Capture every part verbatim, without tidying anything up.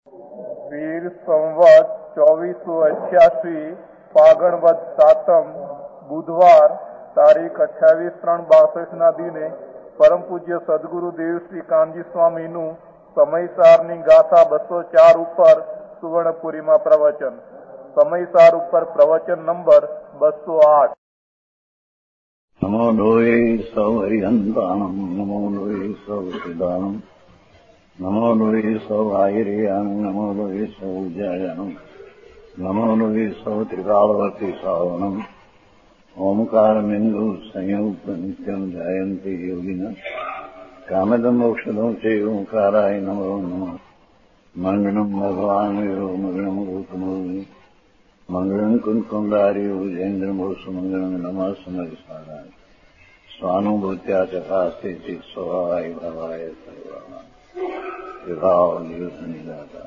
વીર સંવત ચોવીસો અઠ્યાસી ફાગણ વદ સાતમ બુધવાર તારીખ અઠ્યાવીસ ત્રણ બાસઠ ના દિને પરમ પૂજ્ય સદગુરુ દેવ શ્રી કાનજી સ્વામીનું સમયસારની ગાથા બસો ચાર ઉપર સુવર્ણપુરીમાં પ્રવચન. સમયસાર ઉપર પ્રવચન નંબર બસો આઠ. નમો લોહે સૌ હરિહંતાણમ, નમો લોહે સૌ સિદાનમ, નમો લોહે સૌ આયર્યાણમ, નમો લોહે સૌ જયાણમ, નમો લોહે સૌ ત્રિકાળવતી સાવણમ. ઓમકારમિંદુ સંયુક્ત નિત્યમ જયંતિ યોગિના કામદમ મોક્ષદો છે ઓંકારાય નમો નમઃ. મંગળમ ભગવાન વીરો મંગળમ ગૌતમોની મંગળમ કુંકુંડાર્યો જૈન્દ્રમોષ મંગળમ નમઃ સમરિસારાય સ્વાનુભૂત્યા ચકાસ્તે ચિત સ્વભાવાય ભાવાય સર્વા વિભાવ નિયુત निराता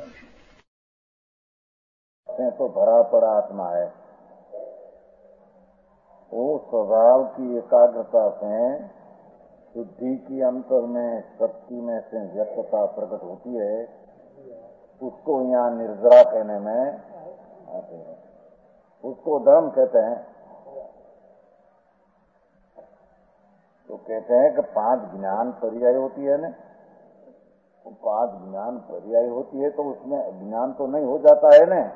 तो भरा पर आत्मा है. वो स्वभाव की एकाग्रता से शुद्धि की अंतर में शक्ति में से व्यक्तता प्रकट होती है. उसको यहाँ निर्जरा कहने में आते हैं. उसको धर्म कहते हैं. तो कहते हैं कि पांच ज्ञान पर्याय होती है ना. तो पांच ज्ञान पर्याय होती है तो उसमें अज्ञान तो नहीं हो जाता है ना.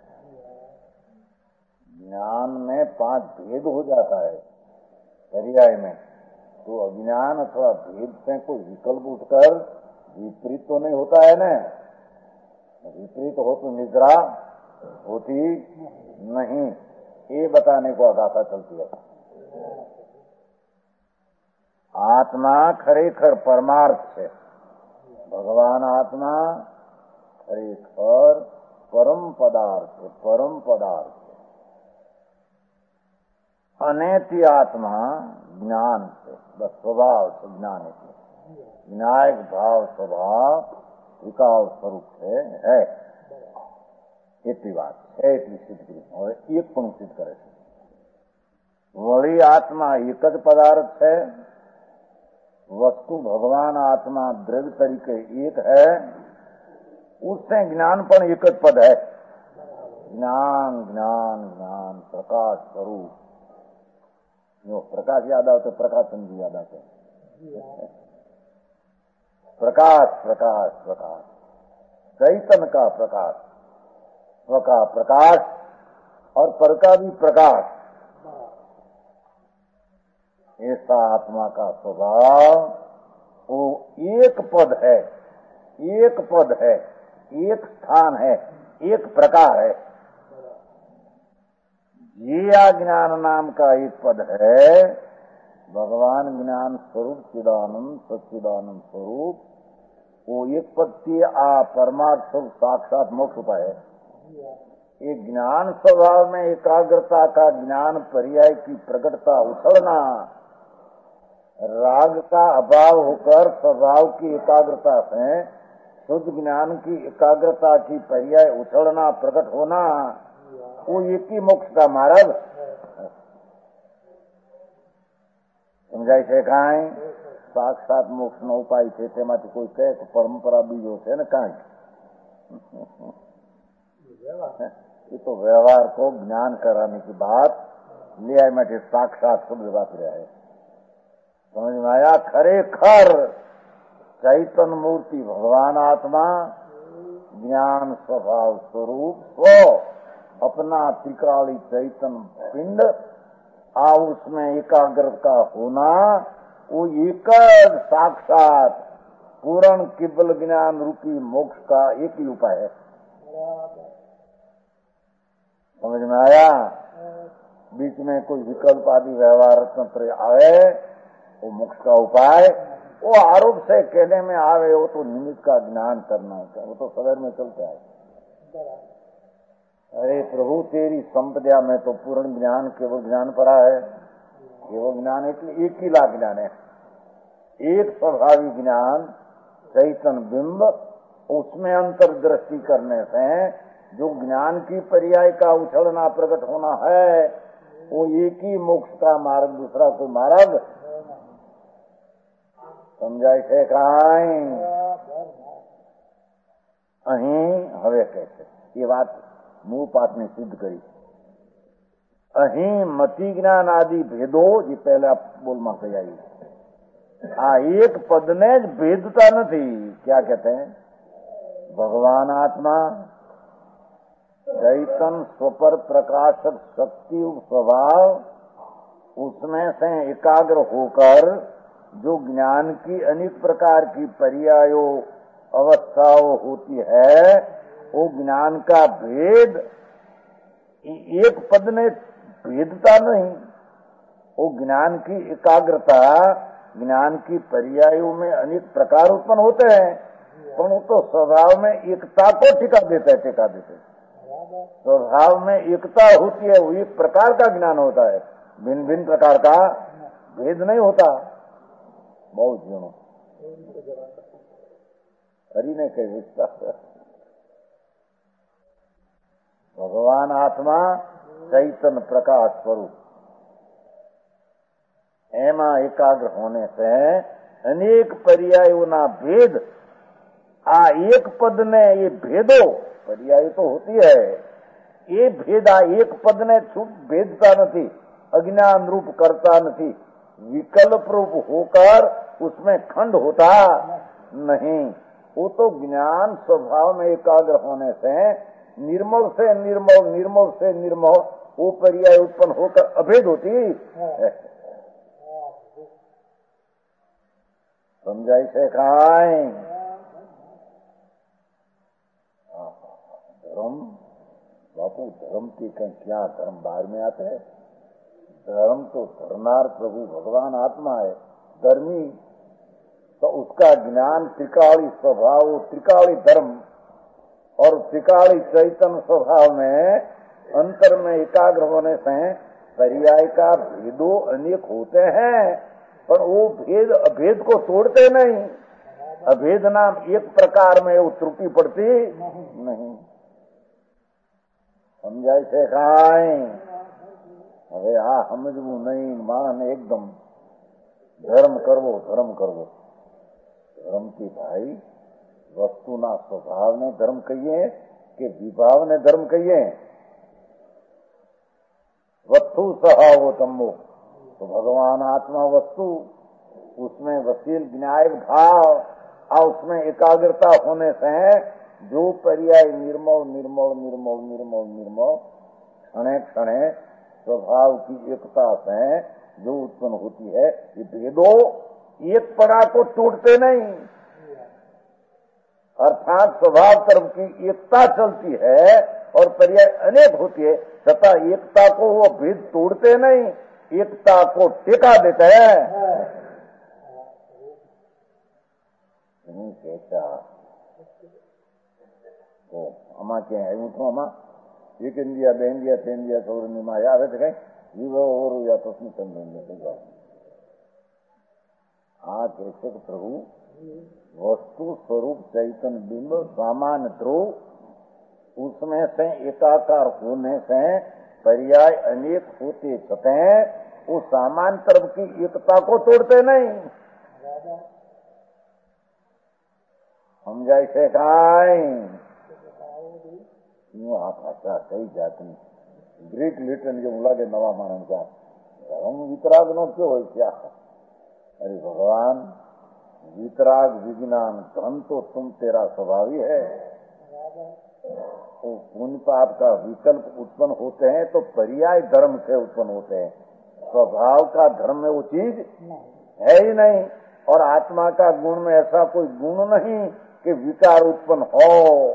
ज्ञान में पांच भेद हो जाता है पर्याय में. तो अज्ञान अथवा भेद से कोई विकल्प उठकर विपरीत तो नहीं होता है ना. विपरीत हो तो निद्रा होती नहीं. ये बताने को गाथा चलती है. आत्मा खरेखर परमार्थ है. भगवान आत्मा खरेखर परम पदार्थ परम पदार्थ. अनैति आत्मा ज्ञान से बस स्वभाव से ज्ञान है. विनायक भाव स्वभाव विकाल स्वरूप से है. इतनी बात है. सिद्ध करी और एक पण सिद्ध करे. वही आत्मा एक ज पदार्थ है. वस्तु भगवान आत्मा द्रव्य तरीके एक है. उससे ज्ञान पण एक ज पद है. ज्ञान ज्ञान ज्ञान प्रकाश स्वरूप. जो प्रकाश याद आओ तो प्रकाशन भी याद आते. प्रकाश प्रकाश प्रकाश चैतन्य का प्रकाश, स्व का प्रकाश और पर का भी प्रकाश. ऐसा आत्मा का स्वभाव वो एक पद है, एक पद है, एक स्थान है, एक प्रकार है. ये ज्ञान नाम का एक पद है. भगवान ज्ञान स्वरूप चिदानंद सच्चिदानंद स्वरूप. वो एक पद की आ परमार्थ स्वरूप साक्षात मोक्ष उपाय है. ये ज्ञान स्वभाव में एकाग्रता का ज्ञान पर्याय की प्रकटता उछलना, राग का अभाव होकर स्वभाव की एकाग्रता से शुद्ध ज्ञान की एकाग्रता की पर्याय उछलना प्रकट होना, वो एक ही मोक्ष का मार्ग. समझाय છે કાંઈ? સાક્ષાત મોક્ષ નો ઉપાય છે તેમાંથી કોઈ કહે કે પરંપરા બીજો છે ને કાંઈ. ये तो व्यवहार को ज्ञान कराने की बात ले आए. मैं साक्षात शब्द बात रहा है. समझ में आया? खरेखर चैतन्य मूर्ति भगवान आत्मा ज्ञान स्वभाव स्वरूप स्व अपना त्रिकाली चैतन्य पिंड आ उसमें एकाग्र का होना, वो एक साक्षात पूर्ण केवल ज्ञान रूपी मोक्ष का एक ही उपाय है. समझ में आया? बीच में कोई विकल्प आदि व्यवहार तंत्र आए वो मोक्ष का उपाय. वो आरोप से कहने में आवे वो तो निमित्त का ज्ञान करना होता है. वो तो सवेर में चलता है. अरे प्रभु तेरी संपदा में तो पूर्ण ज्ञान केवल ज्ञान पड़ा है. केवल ज्ञान है एक ही लाख ज्ञान है. एक स्वाभाविक ज्ञान चैतन्य बिंब. उसमें अंतर दृष्टि करने से जो ज्ञान की पर्याय का उछलना प्रकट होना है वो एक ही मोक्ष का मार्ग, दूसरा कोई मार्ग. समझाय છે કાંઈ? અહીં વાત મૂળ પાઠની સિદ્ધ કરી. અહીં મતિ જ્ઞાન આદि ભેદો જે પહેલા બોલમાં કહી આવી, આ એક પદને જ ભેદતા નથી. क्या कहते हैं? भगवान आत्मा चैतन स्वपर प्रकाशक शक्ति स्वभाव, उसमें से एकाग्र होकर जो ज्ञान की अनेक प्रकार की पर्यायों अवस्थाओं होती है, वो ज्ञान का भेद एक पद ने भेदता नहीं. वो ज्ञान की एकाग्रता, ज्ञान की पर्यायों में अनेक प्रकार उत्पन्न होते हैं, पर वो तो स्वभाव में एकता को टिका देता है, टिका देते हैं. स्वभाव में एकता होती है, वो एक प्रकार का ज्ञान होता है, भिन्न भिन्न प्रकार का भेद नहीं होता. बहुत जनो हरि ने कही विस्तार. भगवान आत्मा चैतन्य प्रकाश स्वरूप, एमा एकाग्र होने से अनेक पर्यायों ना भेद, आ एक पद ने ये भेदो पर्याय तो होती है, ये भेद आ एक पद ने छूट भेदता नहीं, अज्ञान रूप करता नहीं, विकल्प रूप होकर उसमें खंड होता नहीं. वो तो ज्ञान स्वभाव में एकाग्र होने से निर्मल से निर्मल, निर्मल से निर्मल वो पर्याय उत्पन्न होकर अभेद होती है. समझाई से खाए. धर्म बापू, धर्म के कहीं क्या धर्म बाहर में आते हैं? धर्म तो धरनार प्रभु भगवान आत्मा है. धर्मी तो उसका ज्ञान त्रिकाली स्वभाव, त्रिकाली धर्म और त्रिकाली चैतन्य स्वभाव में अंतर में एकाग्र होने से पर्याय का भेदो अनेक होते हैं, पर वो भेद अभेद को तोड़ते नहीं. अभेद नाम एक प्रकार में वो त्रुटि पड़ती नहीं. समझाई से खाए. હવે આ સમજવું નહીં, માણસને એકદમ ધર્મ કરવો ધર્મ કરવો. ધર્મ की भाई वस्तुना स्वभाव ने धर्म कहिए कि विभाव ने धर्म कहिए. वस्तु स्वभाव तमो, तो भगवान आत्मा वस्तु, उसमें वसील ज्ञायक भाव और उसमें एकाग्रता होने से जो पर्याय निर्मल निर्मल निर्मल निर्मल निर्मल क्षणे क्षणे स्वभाव की एकता से जो उत्पन्न होती है, ये भेदो एक पड़ा को टूटते नहीं. अर्थात स्वभाव तरफ की एकता चलती है और पर्याय अनेक होती है, तथा एकता को वो भेद तोड़ते नहीं, एकता को टेका देते हैं. तो आमा क्या है? હું તો આમાં એક ઇન્ડિયા બે ઇન્ડિયા ત્રણ ઇન્ડિયા સૌરની માં આવે છે કઈ વિવો ઓર या तो શું સમજો. આ कैसे प्रभु वस्तु स्वरूप चैतन्य बिंब सामान्य ध्रुव, उसमें से एकाकार होने से पर्याय अनेक होते छते वो सामान्य तरफ की एकता को तोड़ते नहीं. समझाई से खाए. આ ભાષા કઈ જાતની ગ્રીક લિટન જેવું લાગે નવા માણસ. ધર્મ વિતરાગ નો કયો હોય क्या? अरे भगवान, वितराग विज्ञान धर्म तो तुम तेरा स्वभाव ही है. तो पुण्य पाप का विकल्प उत्पन्न होते हैं तो पर्याय धर्म से उत्पन्न होते हैं. स्वभाव का धर्म में वो चीज है ही नहीं, और आत्मा का गुण में ऐसा कोई गुण नहीं कि विकार उत्पन्न हो.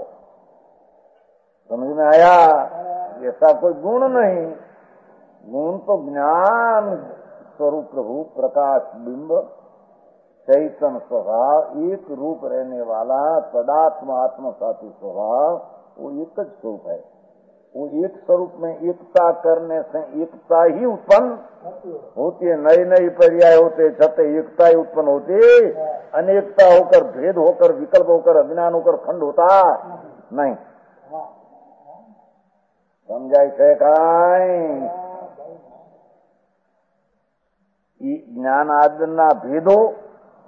समझ में आया? ऐसा कोई गुण नहीं. गुण तो ज्ञान स्वरूप प्रभु प्रकाश बिंब चैतन्य स्वभाव, एक रूप रहने वाला तदात्म आत्म साथी स्वभाव, वो एक ज स्वरूप है. वो एक स्वरूप में एकता करने से एकता ही उत्पन्न होती है. नई नई पर्याय होते छते एकता ही उत्पन्न होती, अनेकता होकर भेद होकर विकल्प होकर अज्ञान होकर खंड होता नहीं. समझाई से खाए. ज्ञान आदि भेदो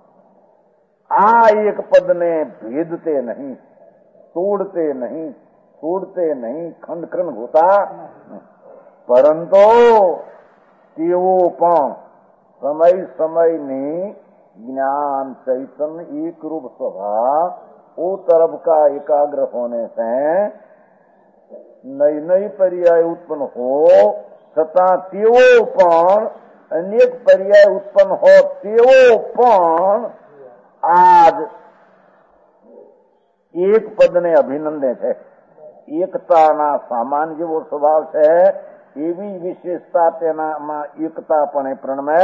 आ एक पद ने भेदते नहीं, तोड़ते नहीं, છોડતે નહીં, ખંડખંડ હોતા, પરંતુ તેઓ પણ સમય સમયની ज्ञान चैतन्य एक रूप स्वभाव वो तरफ का एकाग्र होने से नई नई पर्याय उत्पन्न हो छता तेवो पण अनेक पर्याय उत्पन्न हो तेवो पण आज एक पद ने अभिनंदे छे। एकता सामान्य जेवो स्वभाव छे एवी विशेषता तेनामां एकता पण प्रणमे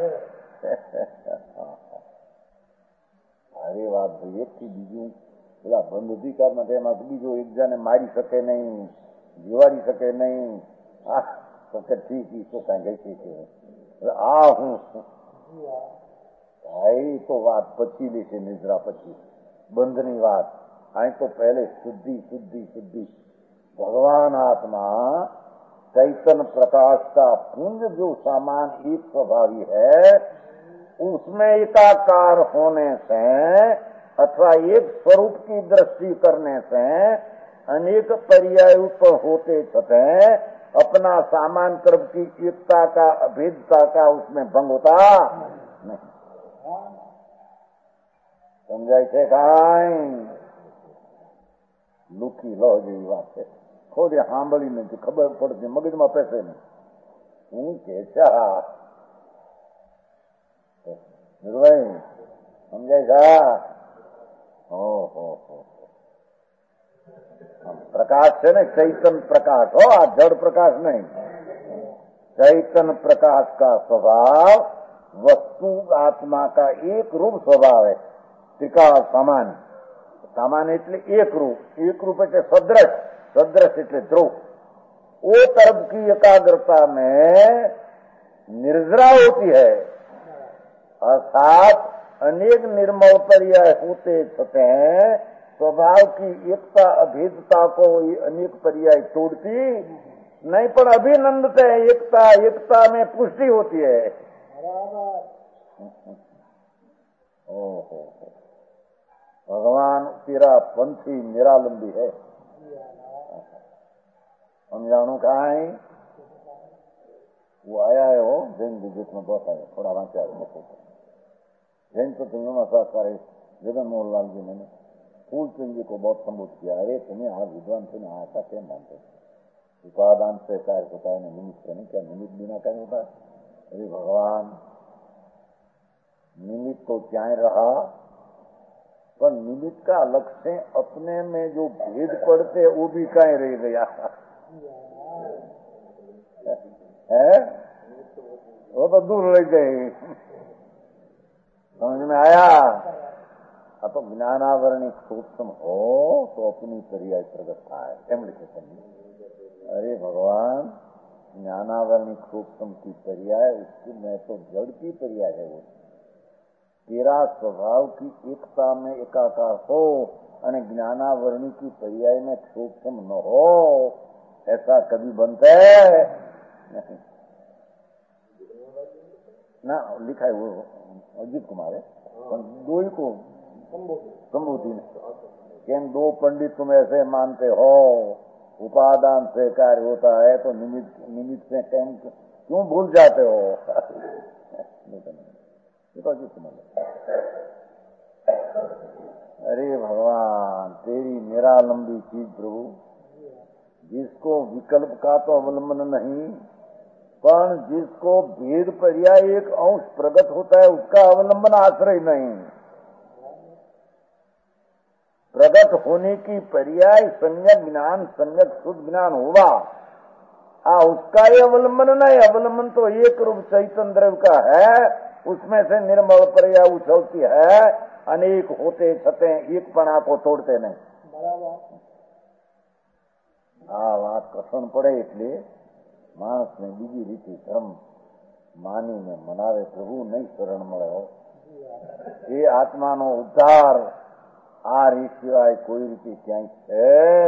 अरे વાત ભાઈ એકથી બીજું પેલા બંધ અધિકારમાં તેમાં બીજો એક જણે મારી શકે નહીં, જીવાડી શકે નહીં. આ ઠીક તો કાંઈ ગઈ છે આ હું ભાઈ તો વાત પછી લે છે નિદ્રા પછી બંધની વાત. અહીં તો પહેલે શુદ્ધિ શુદ્ધિ શુદ્ધિ. भगवान आत्मा चैतन्य प्रकाश का पुंज जो सामान एक स्वभावी है उसमें एकाकार होने से अथवा एक स्वरूप की दृष्टि करने से अनेक पर्याय पर होते छते अपना सामान कर्म की एकता का अभेदता का उसमें भंग होता नहीं. समझाय छे काई लुकी लो जेवी વાત છે. ખોદે સાંભળીને ખબર પડતી મગજમાં પેસે નહીં. હું કે છે निर्भय समझेगा. ओहो हो प्रकाश है ना चैतन्य प्रकाश हो आ जड़ प्रकाश नहीं. चैतन्य प्रकाश का स्वभाव वस्तु आत्मा का एक रूप स्वभाव है. त्रिकाल सामान्य सामान्य એટલે एक रूप एक रूप એટલે सदृश सदृश એટલે ध्रुव. वो तरफ की एकाग्रता में निर्जरा होती है अर्थात अनेक निर्मल पर्याय होते छते स्वभाव की एकता अभेदता को अनेक पर्याय तोड़ती नहीं पर अभिनंदते एकता एकता में पुष्टि होती है. ओहो भगवान तेरा पंथी निरालंबी है. हम जानो कहाँ है वो आया है वो जैन विजिट में बहुत आया थोड़ा वहां से आया जैन तो तुम्हें सारे जगन मोहन लाल जी ने फूल सिंह जी को बहुत संबोध किया. अरे तुम्हें आज विद्वान थे ना ऐसा क्या मानते उपादान से कार्य होता है निमित्त नहीं क्या निमित्त बिना कार्य होता है. अरे भगवान निमित्त तो क्या रहा पर निमित्त का लक्ष्य अपने में जो भेद पड़ते वो भी कहीं रह गया है वो तो दूर रह गए. समझ में आया. अब तो ज्ञानावरणी सूक्ष्म हो तो अपनी पर्याय प्रगट है एम लिखे समझे. अरे भगवान ज्ञानावरणी सूक्ष्म की पर्याय उसकी में तो जड़ की पर्याय है वो. तेरा स्वभाव की एकता में एकाकार हो और ज्ञानावरणी की पर्याय में सूक्ष्म न हो ऐसा कभी बनता है नहीं ना. लिखा है वो अजीत कुमार है दो ही को संबोधि ने कि दो पंडित तुम ऐसे मानते हो उपादान से कार्य होता है तो निमित्त निमित्त से क्यों भूल जाते हो. तो अजीत कुमार अरे भगवान तेरी निरालंबी चीज प्रभु जिसको विकल्प का तो अवलंबन नहीं पर जिसको भेद पर्याय एक अंश प्रकट होता है उसका अवलंबन आश्रय नहीं. प्रकट होने की पर्याय सम्यक ज्ञान सम्यक शुद्ध ज्ञान हुआ आ उसका ही अवलंबन नहीं. अवलंबन तो एक रूप चैतन्य द्रव्य का है उसमें से निर्मल पर्याय उछलती है अनेक होते छते एक पणा को तोड़ते नहीं. आ बात कसन पड़े એટલે માણસ ને બીજી રીતે ધર્મ માનીને મનાવે પ્રભુ નહીં શરણ મળે હો. એ આત્માનો ઉદ્ધાર આ રીત સિવાય કોઈ રીતે ક્યાંય છે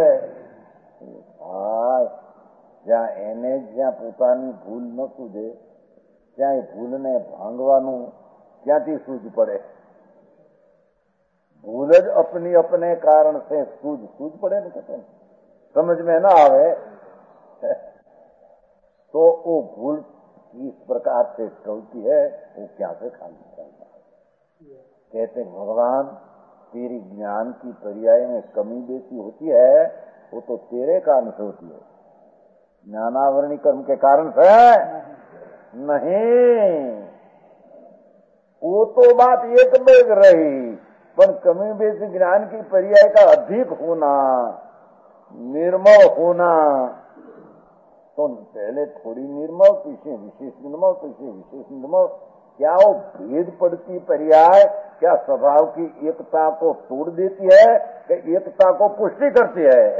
જ્યાં એને જ્યાં પોતાની ભૂલ ન સૂજે ત્યાં ભૂલને ભાંગવાનું ક્યાંથી સૂઝ પડે. ભૂલ જ अपनी अपने कारण से सूझ सूझ पड़े न कहते समझ में ना आवे तो वो भूल इस प्रकार से चलती है, वो क्या से खाली चलता है। कहते भगवान तेरी ज्ञान की पर्याय में कमी बेसी होती है, वो तो तेरे कारण से होती है, ज्ञानावरणी कर्म के कारण से नहीं। वो तो बात एक बेग रही, पर कमी बेसी ज्ञान की पर्याय का अधिक होना, निर्मल होना, तो पहले थोड़ी निर्मल, पीछे विशेष निर्मल, पीछे विशेष निर्मल, क्या वो भेद पड़ती पर्याय क्या स्वभाव की एकता को तोड़ देती है कि एकता को पुष्टि करती है?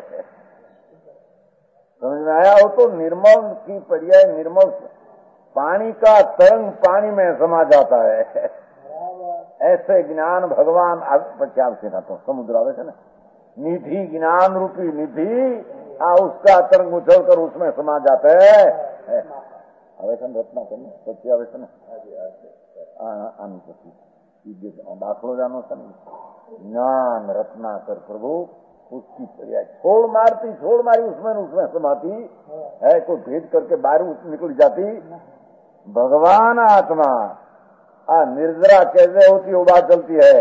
समझ में आया? हो तो निर्मल की पर्याय निर्मल, पानी का तरंग पानी में समा जाता है, ऐसे ज्ञान भगवान प्रचार से ना तो समुद्र आवे ना, निधि ज्ञान रूपी निधि, आ उसका तरंग उछल कर उसमें समा जाते है। आवेशन रत्ना करने सच्ची आवेशन दाखलो जानो सन ज्ञान रत्ना कर प्रभु, उसकी पर्याय छोड़ मारती छोड़ मारी उसमें उसमें समाती है, कोई भेद करके बाहर निकल जाती। भगवान आत्मा आ निर्जरा कैसे होती वो बात चलती है,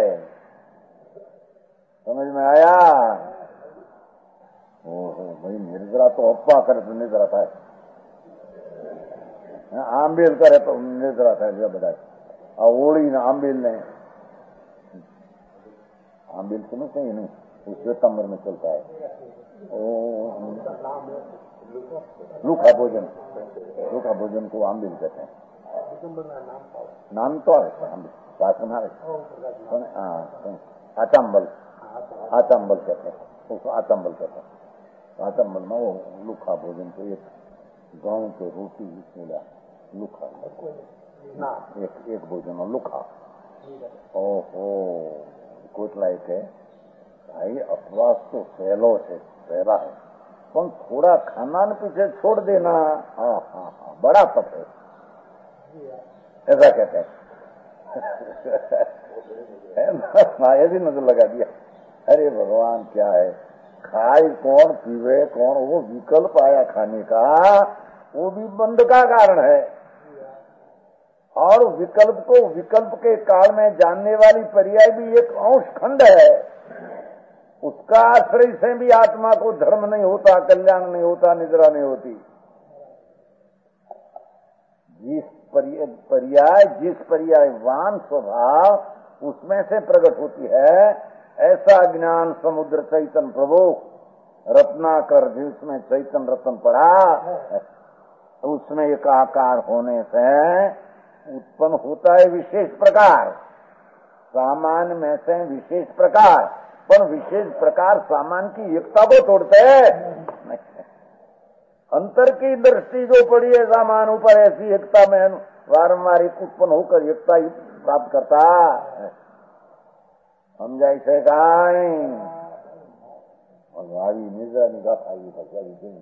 समझ में आया? ओहो भाई निर्जरा तो अप्पा करे तो निर्जरा था, आंबेल करे तो निर्जरा था बता, ओड़ी ने आंबेल ने आंबेल समझते ही नहीं, वो श्वेतांबर में चलता है। ओ लूखा भोजन, लूखा भोजन को आंबेल कहते हैं। नाम तो आवे शासन आवे, आचाम्बल, आचाम्बल कहते हैं उसको, आचाम्बल कहते हैं। आचाम्बल में वो लूखा भोजन को एक गाँव के रोटी मिला लूखा, एक एक भोजन और लूखा। ओहो कोटला एक है भाई, अपवास तो पहलो से पहला है, पर थोड़ा खाना पीछे छोड़ देना, हाँ हाँ हाँ बड़ा तप है, ऐसा कहते हैं। ये भी नजर लगा दिया। अरे भगवान क्या है, खाए कौन पीवे कौन, वो विकल्प आया खाने का, वो भी बंद का कारण है। और विकल्प को विकल्प के काल में जानने वाली पर्याय भी एक अंश खंड है, उसका आश्रय से भी आत्मा को धर्म नहीं होता, कल्याण नहीं होता, निद्रा नहीं होती। जिस पर्याय जिस पर्यायवान स्वभाव उसमें से प्रकट होती है, ऐसा ज्ञान समुद्र चैतन्य प्रभु रत्नाकर जिसमें चैतन्य रत्न पड़ा, उसमें एक आकार होने से उत्पन्न होता है विशेष प्रकार, सामान्य में से विशेष प्रकार, पर विशेष प्रकार सामान्य की एकता को तोड़ते हैं। अंतर की दृष्टि जो पड़ी है सामान ऊपर, ऐसी एकता में वारंवार उत्पन्न होकर एकता ही प्राप्त करता। हम जैसे गाय और भाई निद्रा निगाह खाई था,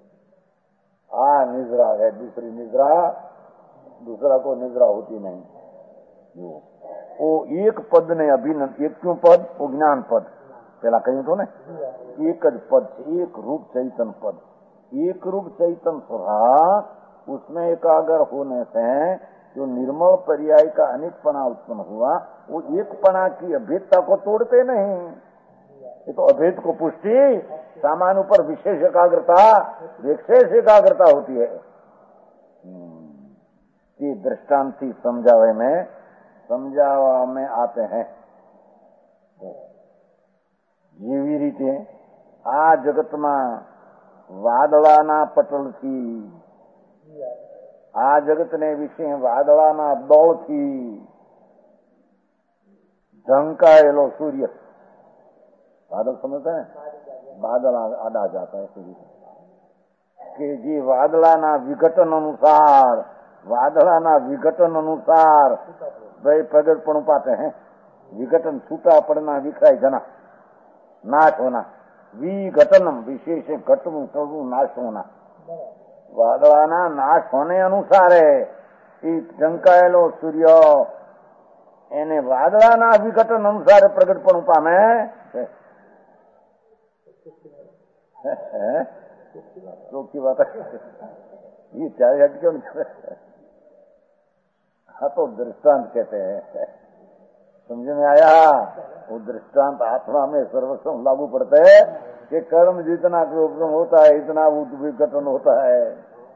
आ निद्रा है, दूसरी निद्रा दूसरा को निद्रा होती नहीं। जो वो एक पद ने अभी एक क्यों पद, वो ज्ञान पद पहला कहीं तो ने, एक पद एक रूप चैतन पद, एक रूप चैतन स्वभाव उसमें एकाग्र होने से जो निर्मल पर्याय का अनेकपना उत्पन्न हुआ, वो एकपना की अभेदता को तोड़ते नहीं। ये तो अभेद को पुष्टि, सामान्य ऊपर विशेष एकाग्रता, विशेष एकाग्रता होती है। ये दृष्टांति समझावे में समझावा में आते हैं। જેવી રીતે આ જગતમાં વાદળાના પટલથી, આ જગતને વિશે વાદળાના દોડથી ઢંકાયેલો સૂર્ય, बादल समझते हैं, बादल आड़ा जाता है सूर्य के, जी वादळाना विघटन अनुसार, वादळाना विघटन अनुसार भाई प्रगटपणु पाते हैं। विघटन छूटा पड़ना, विखराई जाना, नाश होना, विघटनम विशेष घटनु सर्व नाश होना, वादळाना नाश होने अनुसार है ढंकाયેલો सूर्य એને વાદળાના વિઘટન અનુસાર પ્રગટપણું પામે। शोक की बात है, ये चाय हट क्यों नहीं? हाँ तो दृष्टांत कहते हैं, समझ में आया? वो दृष्टांत आत्मा में सर्वस्व लागू पड़ते हैं कि कर्म जितना उपक्रम होता है इतना विघटन होता है।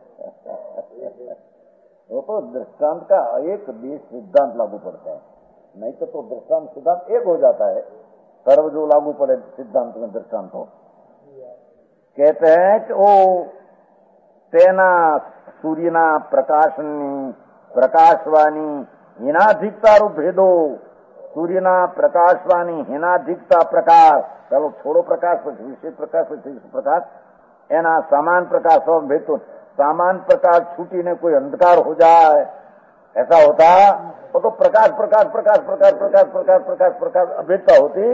वो तो दृष्टांत का एक देश सिद्धांत लागू पड़ता है, नहीं तो तो दृष्टांत सिद्धांत एक हो जाता है। सर्व जो लागू पड़े सिद्धांत में दृष्टांत हो, कहते हैं कि ओ तेना सूर्यना प्रकाशनी प्रकाशवाणी हिनाधिकता रूप भेदो, सूर्यना प्रकाशवाणी हिनाधिकता प्रकाश, चलो छोड़ो प्रकाश पर विशेष प्रकाश पर प्रकाश, एना समान प्रकाश और भेद, सामान प्रकाश छूटी ने कोई अंधकार हो जाए, ऐसा होता वो तो प्रकाश प्रकाश प्रकाश प्रकाश प्रकाश प्रकाश प्रकाश प्रकाश अभेदता होती।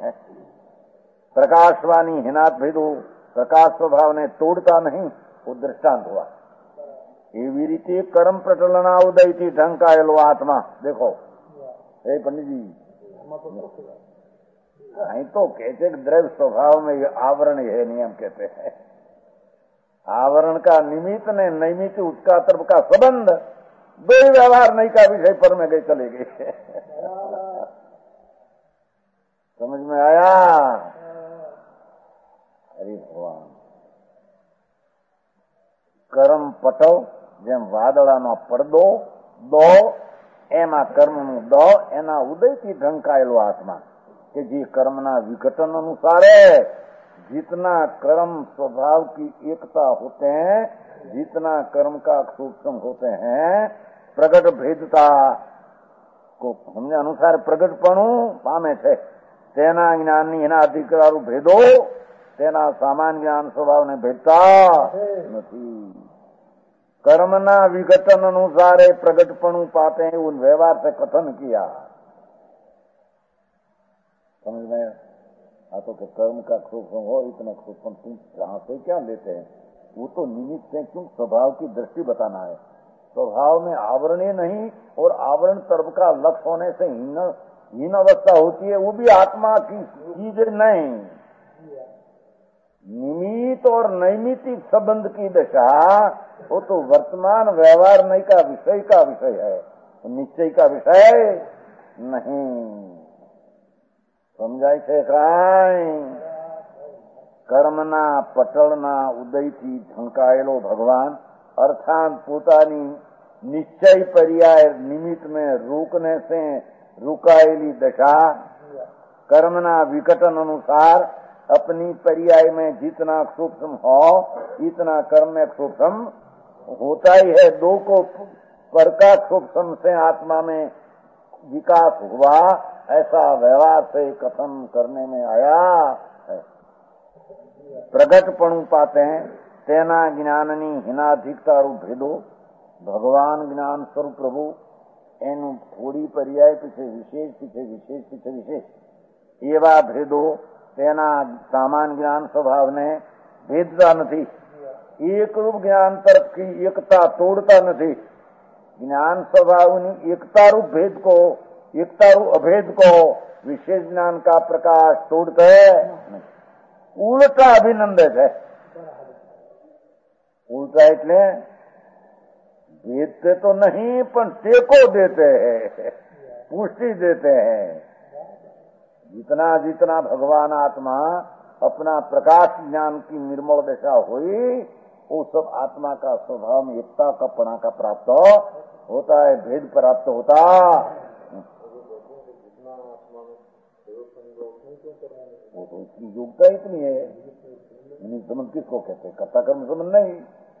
प्रकाशवाणी हिनात भेदो, प्रकाश स्वभाव ने तोड़ता नहीं, वो दृष्टांत हुआ। एवी रीते कर्म प्रटलना उदय थी ढंग का एलो आत्मा। देखो ए पंडित जी, नहीं तो कहते द्रव्य स्वभाव में ये आवरण है, नियम कहते हैं। आवरण का निमित्त ने नैमित्त उसका तरफ का संबंध, दो ही व्यवहार नहीं का विषय पर में गए चले गए। समझ में आया? अरे भगवान, कर्म पटो જેમ વાદળાનો પડદો દો એમાં કર્મનું દો, એના ઉદયથી ઢંકાયેલો આત્મા કે જે કર્મના વિઘટન અનુસારે जितना कर्म स्वभाव की एकता होते हैं, जितना कर्म का सूक्ष्म होते हैं, प्रगट भेदता को हमने अनुसार प्रगटपणु पामे छे, तेना ज्ञाननी एना अधिकारू भेदो तेना सामान्य ज्ञान स्वभाव ने भेदता नहीं। कर्मना विघटन अनुसार प्रगटपणु पाते हैं, उन व्यवहार से कथन किया। समझ में? हाँ तो कर्म का सूक्ष्म हो, इतना सूक्ष्म तुम कहाँ से क्या लेते हैं? वो तो निमित्त से क्यों स्वभाव की दृष्टि बताना है। स्वभाव में आवरण ही नहीं, और आवरण तरफ का लक्ष्य होने से हीन हीन अवस्था होती है, वो भी आत्मा की चीज नहीं। निमित्त और नैमित्तिक संबंध की दशा वो तो वर्तमान व्यवहार नहीं का विषय का विषय है, निश्चय का विषय नहीं। समझाय છે કાંઈ? કર્મના પટલના ઉદયથી ઢંકાયેલો ભગવાન અર્થાત પોતાની નિશ્ચય પર્યાય નિમિત્ત में रोकने से रुकाયેલી दशा, कर्मना विघटन अनुसार अपनी पर्याय में जितना सूक्ष्म हो इतना कर्म में सूक्ष्म होता ही है। दो को पर का सूक्ष्म से आत्मा में विकास हुआ, ऐसा व्यवहार से कथन करने में आया है। प्रगटपणु पाते हैं, तेना ज्ञाननी हिनाधिकता रूप भेदो, भगवान ज्ञान स्वरूप प्रभु एनु थोड़ी पर्याय पीछे विशेष पीछे विशेष पीछे विशेष एवा भेदो तेना सामान्य ज्ञान स्वभाव ने भेदता नहीं। एक रूप ज्ञान तरफ की एकता तोड़ता नहीं। ज्ञान स्वभाव एकता रूप भेद को, एकता रूप अभेद को विशेष ज्ञान का प्रकाश तोड़ते है, उल्टा अभिनंदित है। उल्टा એટલે भेदते तो नहीं पर टेको देते हैं, पुष्टि देते हैं। जितना जितना भगवान आत्मा अपना प्रकाश ज्ञान की निर्मल दशा हुई, वो सब आत्मा का स्वभाव में एकता का पणा का प्राप्त होता है, भेद प्राप्त होता। वो तो इसकी योग्यता इतनी है, संबंध किसको कहते हैं? कर्ता कर्म संबंध नहीं।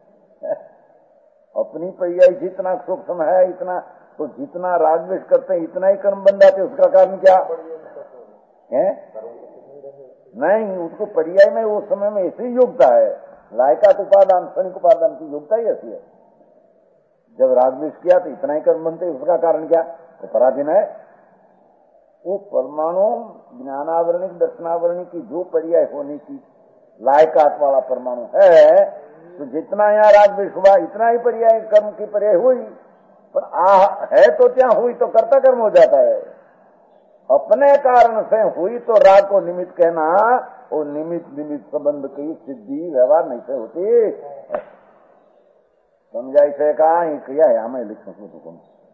अपनी पर्याय जितना सूक्ष्म है इतना, तो जितना रागद्वेष करते हैं इतना ही कर्म बन जाते। उसका कारण क्या है? नहीं, उसको पर्याय में उस समय में ऐसी योग्यता है। लायकात उपादान क्षणिक उपादान की योग्यता ही ऐसी है। जब रागद्वेष किया तो इतना ही कर्म बनते, उसका कारण क्या? तो पराधीन है। वो परमाणु ज्ञानावरणिक दर्शनावरणिक की जो पर्याय होने की लायकात वाला परमाणु है, तो जितना यहाँ रागद्वेष हुआ इतना ही पर्याय कर्म की पर्याय हुई। पर आ है तो क्या हुई तो कर्ता कर्म हो जाता है। अपने कारण से हुई तो राग को निमित्त कहना, वो निमित्त निमित्त संबंध की सिद्धि व्यवहार नहीं से होती। समझाई से कहा ही किया है हमें लिखो तो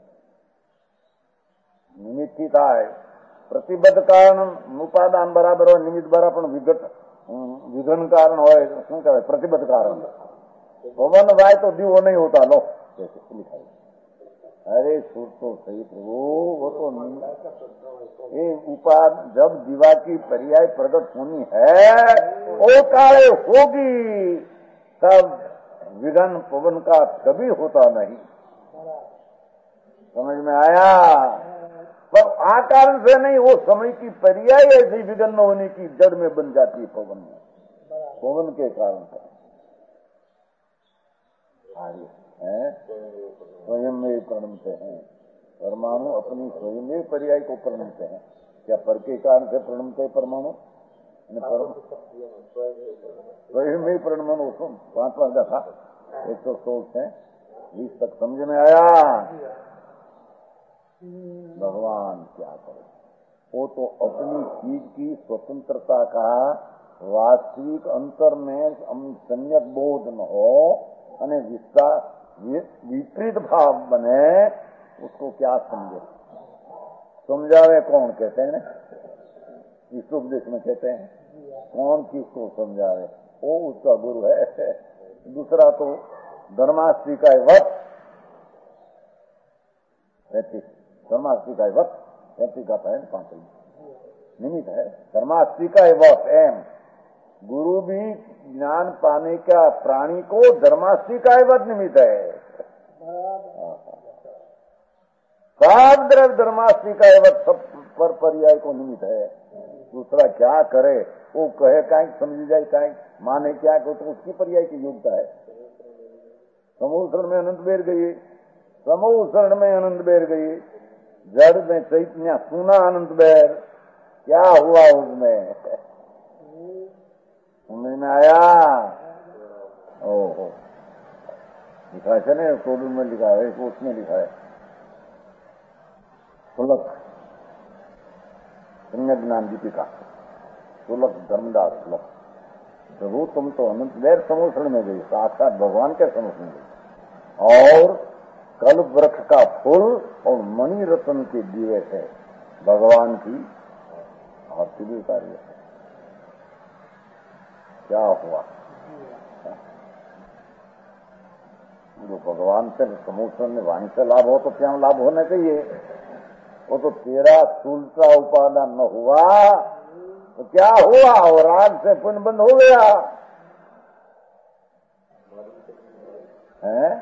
निमित्त ही था है प्रतिबद्ध कारण उपादान बराबर हो निमित्त बराबर विघट विघन कारण हो શું કહેવાય प्रतिबद्ध कारण पवन भाई तो दीवो नहीं होता लो कैसे लिखा है। अरे सुर तो सही प्रभु वो तो ये उपाद जब दीवा की पर्याय प्रकट होनी है वो काले होगी तब विघन पवन का कभी होता नहीं। समझ में आया? पर आ कारण से नहीं, वो समय की पर्याय ऐसी विघन होने की जड़ में बन जाती है पवन में, पवन के कारण से है स्वयं में प्रणमते हैं परमाणु, अपनी स्वयं में पर्याय को प्रणमते हैं। क्या पर के कारण से प्रणमते परमाणु? स्वयं में प्रणमन उसको पांच वर्ग था एक सौ सोल से बीस तक। समझ में आया? भगवान क्या करे, वो तो अपनी चीज की स्वतंत्रता का वास्तविक अंतर में सम्यक बोध न हो અને विपरीत भाव बने, उसको क्या समझे? समझावे कौन कहते हैं? इस उपदेश में कहते हैं कौन किसको समझावे? वो उसका गुरु है। दूसरा तो धर्मास्त्री का वत धर्मास्त्री का वत ऐसी का है पांच निमित्त है। धर्मास्त्री का वत एम गुरु भी ज्ञान पाने का प्राणी को धर्मास्त्री का वत निमित्त है। सब द्रव्य धर्मास्त्री का वत सब पर पर्याय को निमित्त है। दूसरा क्या करे? वो कहे काई समझ जाए काई माने क्या को तो उसकी पर्याय की योग्यता है। समूह शरण में अनंत बेर गई, समूह शरण में अनंत बेर गई, जड़ में चैतन्य सुना अनंत बेर, क्या हुआ उसमें? समझ में आया? ओहो लिखा है ना टोडल में लिखा है, उसमें लिखा है सुलभ सम्यक ज्ञान दीपिका सुलभ धर्मदास सुलभ। प्रभु तुम तो अनंत देर समोषण में गई, साक्षात भगवान के समोषण में गई, और कल वृक्ष का फूल और मणि रत्न के दिए से भगवान की आरती भी उतारी है। क्या हुआ? जो भगवान से समोषण में वाणी से लाभ हो तो क्या लाभ होना चाहिए? वो तो तेरा स्थूलता उपादान न हुआ तो क्या हुआ? और राग से पुण्य बंद हो गया है।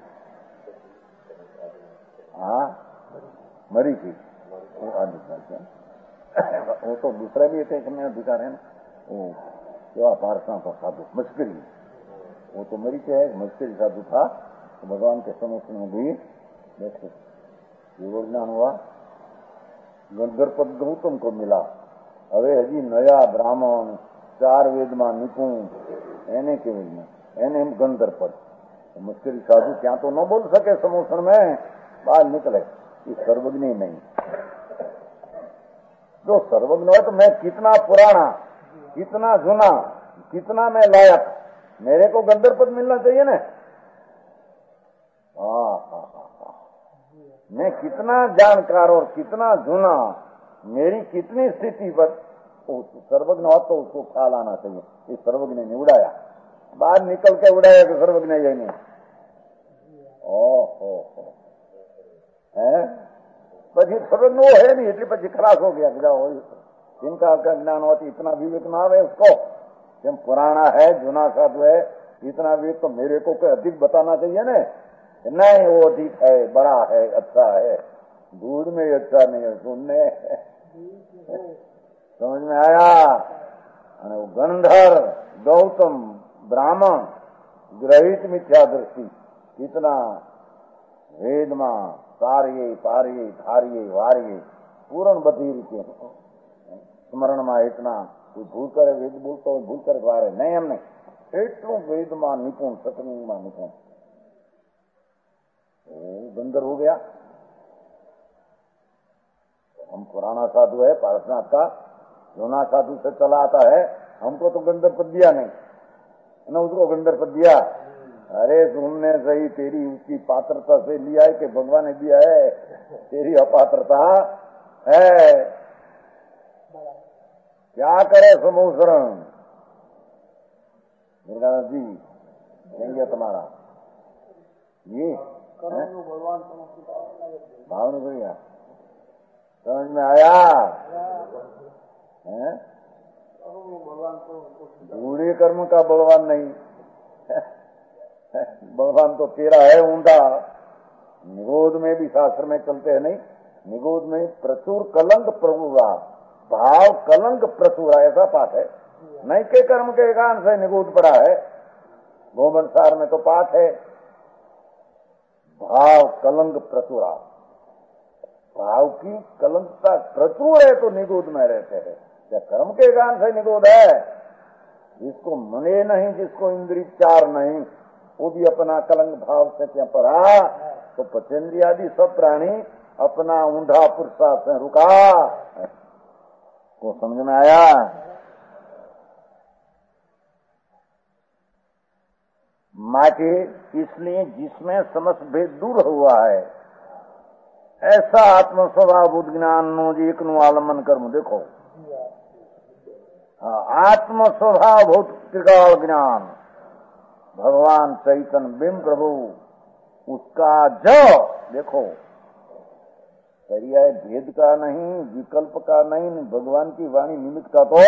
हाँ मरी थी वो अधिकार, वो तो दूसरा भी एक अधिकार है ना। वो क्या पारसा था साधु मस्करी, वो तो मरी के है मस्करी साधु था, तो भगवान के समोषण में भी बैठे ये ज्ञान हुआ। गंधर पद गौतम को मिला। હવે હજી નયા બ્રાહ્મણ ચાર વેદમાં નિપુણ એને કેવી એને એમ ગંધર પદ મુશ્કેલ સાધુ ત્યાં તો ન બોલ શકે સમોષણ में बाहर निकले। ये सर्वज्ञ नहीं, जो सर्वज्ञ है तो मैं कितना पुराना कितना जूना कितना मैं लायक, मेरे को गंधर पद मिलना चाहिए ना। हाँ मैं कितना जानकार और कितना जूना, मेरी कितनी स्थिति पर सर्वज्ञ हो तो उसको ख्याल आना चाहिए। इस सर्वज्ञ ने उड़ाया, बाहर निकल के उड़ाया तो सर्वज्ञ ये नहीं। ओहो है પછી सर्वज्ञ वो है नहीं, એટલે પછી खलास हो गया। जाओ जिनका का ज्ञान होती इतना विवेक ना आवे उसको, जब पुराना है जूना साधु है इतना विवेक तो मेरे को कोई अधिक बताना चाहिए ना। नहीं वो अधिक है, बड़ा है, अच्छा है, दूध में अच्छा नहीं है सुनने। समझ में आया? वो गंधर गौतम ब्राह्मण ग्रहित मिथ्या दृष्टि कितना वेद में कार्य पार्य धार्य वार्य पूर्ण बधी रीते स्मरण में इतना कोई भूल करे वेद बोलता हो भूल करे वारे नहीं, एम नहीं एटलू वेद में निपुण सतसंग में निपुण गंधर हो गया। हम पुराना साधु है पारसनाथ का, जोना साधु से चला आता है, हमको तो गंधर्व दिया नहीं ना, उसको गंधर्व दिया। अरे सुनने सही, तेरी उसकी पात्रता से लिया है कि भगवान ने दिया है? तेरी अपात्रता है। क्या करे समूह शरण दुर्गा जी कहेंगे तुम्हारा ये भाव नहीं बढ़िया समझ में आया है? बूढ़े कर्म का बलवान नहीं, बलवान तो तेरा है ऊंधा। निगोद में भी शास्त्र में चलते हैं नहीं, निगोद में प्रचुर कलंक प्रभुरा भाव कलंक प्रचुर ऐसा पाठ है। नहीं के कर्म के कारण से निगोद पड़ा है, गोमन सार में तो पाठ है भाव कलंक प्रचुरा, भाव की कलंकता प्रचुर है तो निगोद में रहते हैं। क्या कर्म के कारण से निगोद है? जिसको मने नहीं, जिसको इंद्रिय चार नहीं, वो भी अपना कलंक भाव से क्या पड़ा, तो पचेंद्रिय आदि सब प्राणी अपना ऊंधा पुरुषार्थ से रुका। को समझ में आया? माटे इसलिए जिसमें समस्त भेद दूर हुआ है, ऐसा आत्म स्वभाव बुद्ध ज्ञान नो एक नु आलम्बन कर्म देखो। आत्म स्वभाव भूत त्रिकाल ज्ञान भगवान चैतन्य बिंब प्रभु उसका जो देखो, पर्याय भेद का नहीं, विकल्प का नहीं, भगवान की वाणी निमित्त का तो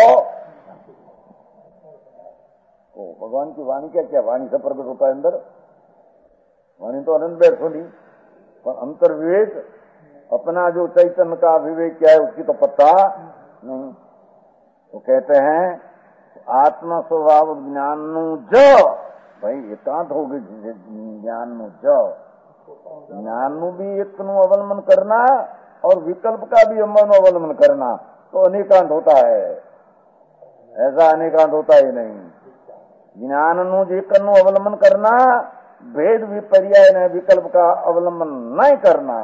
ओ, भगवान की वाणी क्या क्या वाणी से प्रकट होता है अंदर, वाणी तो अनंत बैठ सुनी, पर अंतर विवेक अपना जो चैतन्य का विवेक क्या है उसकी तो पत्ता नहीं। तो कहते हैं आत्म स्वभाव ज्ञान नु जो भाई एकांत हो गई ज्ञान नु जो ज्ञान नु भी एक नु अवलंबन करना और विकल्प का भी अवलंबन करना तो अनेकांत होता है। ऐसा अनेकांत होता ही नहीं। ज्ञान नु एक नु अवलंबन करना, भेद विपर्याय ने विकल्प का अवलंबन नहीं करना।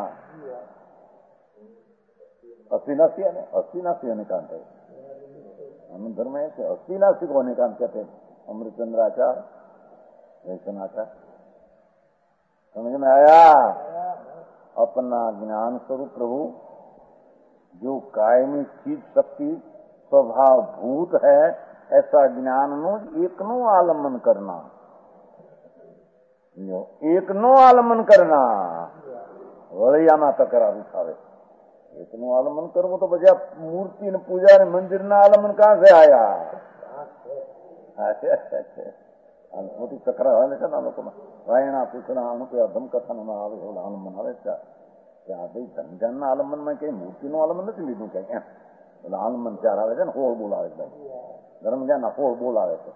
असीनासी असीनासी अनेकांत है। हम धर्म है कि असीनासी को अनेकांत कहते हैं। अमृतचंद्राचार्य वैष्णवाचार्य समझ में आया? अपना ज्ञान स्वरूप प्रभु जो कायमी चीज शक्ति स्वभाव भूत है, ऐसा ज्ञान नो एक नो आलम्बन करना, एक नो आलम्बन करना वड़ियाना तकरार उठावे। एक नो आलम्बन करो तो बजा मूर्ति न पूजा ने मंदिर न आलम्बन कहां से आया? मोटी तकरार है लेकिन लोग रायणा पूछना अणुपे अधम कथन में आवे आलम्बन आवे क्या क्या भाई धन जान आलम्बन में कहीं मूर्ति नो आलम्बन नहीं लीधु क्या आलम्बन चार आवे है होड़ बोलावे धर्म जान होड़ बोलावे तो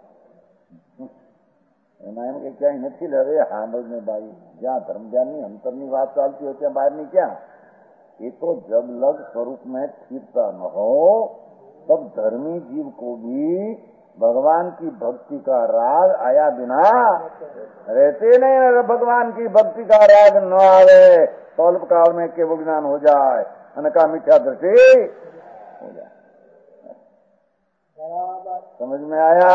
એમાં એમ કે ક્યાંય નથી લે હવે સાંભળને ભાઈ જ્યાં ધર્મ જ્ઞાનની અંતરની વાત ચાલતી હોય ત્યાં બહારની ક્યાં? ये तो जब लग स्वरूप में स्थिरता न हो तब धर्मी जीव को भी भगवान की भक्ति का राग आया बिना रहते नहीं। अगर भगवान की भक्ति का राग न आवे तो अल्प काल में केवल ज्ञान हो जाए, अनका मिथ्या दृष्टि हो जाए। समझ में आया?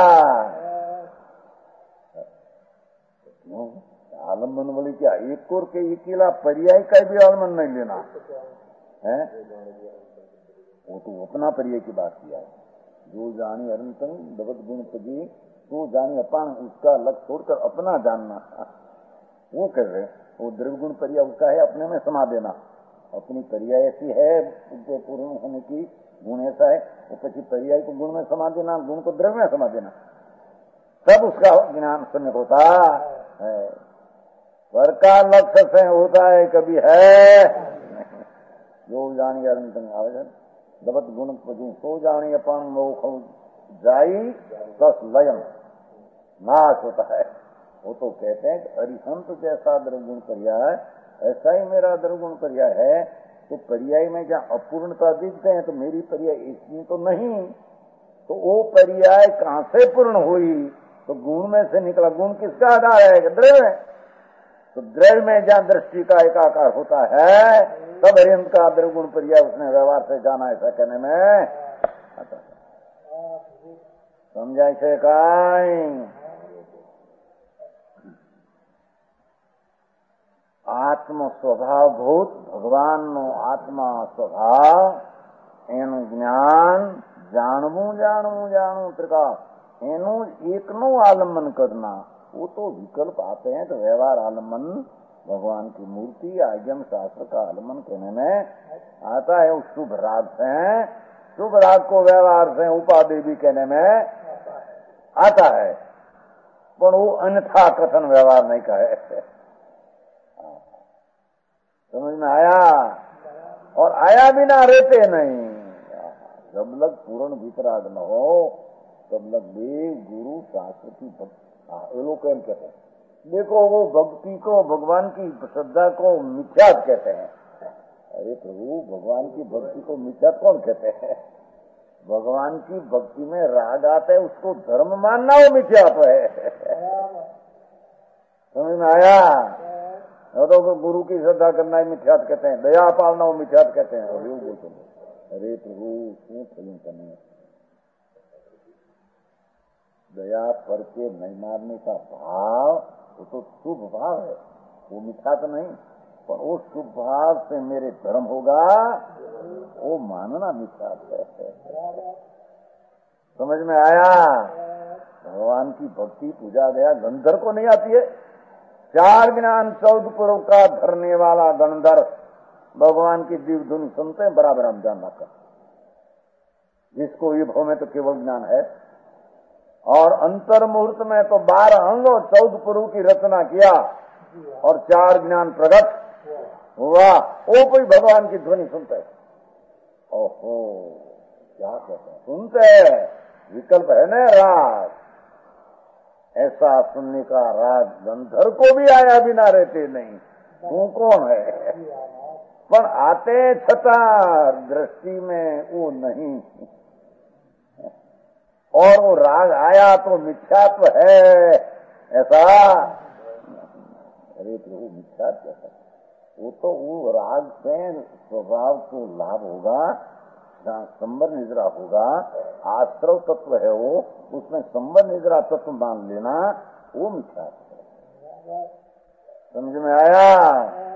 आलम्बन बोली क्या एक और के अकेला पर्याय का भी आलम्बन नहीं लेना है, वो तो अपना पर्याय की बात किया है। जो जानी अरंतंग दबत गुण पदी तो जानी अपान, उसका लक्ष्य छोड़कर अपना जानना वो कर रहे। वो द्रव्य गुण पर्याय उसका है अपने में समा देना। अपनी पर्याय ऐसी है पूर्ण होने की, गुण ऐसा है वो पची पर्याय को गुण में समा देना, गुण को द्रव्य में समा देना, तब उसका ज्ञान सम्यक होता है। स्वर का लक्ष्य से होता है कभी है जो जानी अरंतंग आवेदन दबत गुण पदी सो जानी अपन मोख जाई दस लयन नाश होता है। वो तो कहते हैं कि अरिहंत जैसा द्रवगुण पर्याय ऐसा ही मेरा द्रवगुण पर्याय है। तो पर्याय में क्या अपूर्णता दिखते हैं तो मेरी पर्याय इसमें तो नहीं, तो वो पर्याय कहां से पूर्ण हुई? तो गुण में से निकला। गुण किसका आधार है? द्रव्य। तो द्रव्य में जहाँ दृष्टि का एकाकार होता है तब हरियंत का द्रवगुण पर्याय उसने व्यवहार से जाना, ऐसा कहने में आता है। समझाय છે કાઈ? આત્મ સ્વભાવભૂત ભગવાનનો આત્મા સ્વભાવ એનું જ્ઞાન જાણવું જાણવું જાણવું ત્રિકાળ એનું એકનું આલંબન करना, वो तो विकल्प आते हैं तो व्यवहार आलम्बन भगवान की मूर्ति आगम शास्त्र का आलम्बन कहने में आता है। उस शुभ राग से, शुभ राग को व्यवहार से उपाधि भी कहने में आता है, पर वो अन्यथा कथन व्यवहार नहीं कहे। समझ में आया? और आया बिना रहते नहीं। जब लग पूर्ण वितराग न हो तब लग देव गुरु शास्त्र की भक्ति, ये लोग कहते हैं। देखो वो भक्ति को, भगवान की श्रद्धा को मिथ्यात कहते हैं। अरे प्रभु, भगवान की भक्ति को मिथ्यात कौन कहते हैं? भगवान की भक्ति में राग आता है, उसको धर्म मानना वो मिथ्यात है। समझ में आया? तो गुरु की श्रद्धा करना ही मिथ्यात कहते हैं, दया पालना वो मिथ्यात कहते हैं। और योग बोलते हैं, अरे प्रभु क्यों फलिंग करने, दया पर के नहीं मारने का भाव वो तो शुभ भाव है, वो मिथ्या तो नहीं, पर वो शुभ भाव से मेरे धर्म होगा वो मानना मिथ्या है। समझ में आया? भगवान की भक्ति पूजा दया गंधर को नहीं आती है। चार ज्ञान चौदह पुरों का धरने वाला गंधर भगवान की दिव्य धुन सुनते हैं, बराबर हम जानना कर। जिसको विभव में तो केवल ज्ञान है, और अंतर मुहूर्त में तो बारह अंग और चौदह पुरु की रचना किया और चार ज्ञान प्रकट हुआ, वो कोई भगवान की ध्वनि सुनते है। ओहो, क्या कहते हैं? सुनते हैं, विकल्प है ना राग। ऐसा सुनने का राग गंधर को भी आया बिना रहते नहीं। तू कौन है? पर आते छता दृष्टि में वो नहीं, और वो राग आया तो मिथ्यात्व है ऐसा। अरे प्रभु मिथ्यात्व है, वो तो वो राग से स्वभाव को लाभ होगा, जहाँ संबर निद्रा होगा, आश्रव तत्व है वो, उसमें संबर निद्रा तत्व मान लेना वो मिथ्यात्व है। समझ में आया?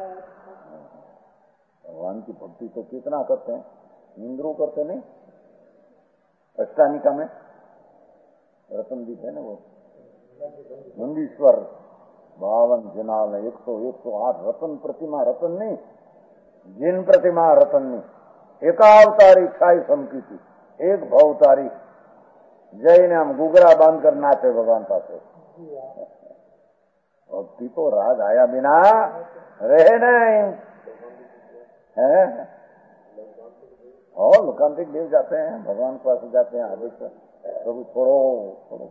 भगवान की भक्ति तो कितना करते हैं, इंद्रो करते नहीं। अष्टानिका में रतन दीप है ना, वो नंदीश्वर बावन जिनाल में एक सौ एक सौ आठ रतन प्रतिमा, रतन नहीं जिन प्रतिमा रतन नहीं, एकावतारी खाई समकी थी, एक भवतारी जय ने हम गुगरा बांध कर नाचे भगवान पासे। भक्ति तो राग आया बिना रहे नहीं है। और लोकांतिक देव जाते हैं, भगवान के पास जाते हैं, आदेश प्रभु छोड़ो छोड़ो।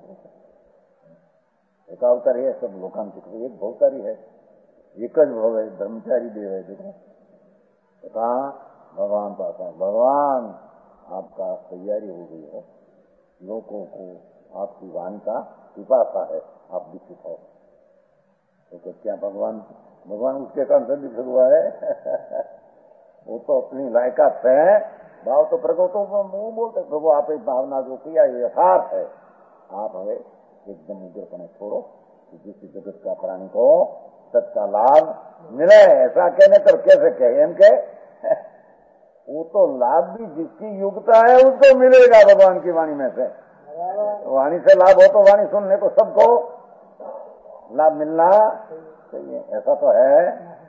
एक अवतारी है, सब लोकांतिक, एक भवतारी है, एक ज भव है, ब्रह्मचारी देव है। देखो कहा भगवान पास है, भगवान आपका तैयारी हो गई है, लोगों को आपकी वाणी का पिपासा है, आप दीक्षित हो। तो क्या भगवान भगवान उसके कारण से दीक्षित हुआ है? वो तो अपनी लायकात है, भाव तो प्रगट तो मुंह बोलते प्रभु आप एक भावना जो किया ये यथार्थ है, आप हमें एकदम उग्रपने छोड़ो कि जिस जगत का प्राणी को सच का लाभ मिले। ऐसा कहने कर कैसे कहे इनके? वो तो लाभ भी जिसकी योग्यता है उसको मिलेगा भगवान की वाणी में से। वाणी से लाभ हो तो वाणी सुनने को सबको लाभ मिलना चाहिए, ऐसा तो है।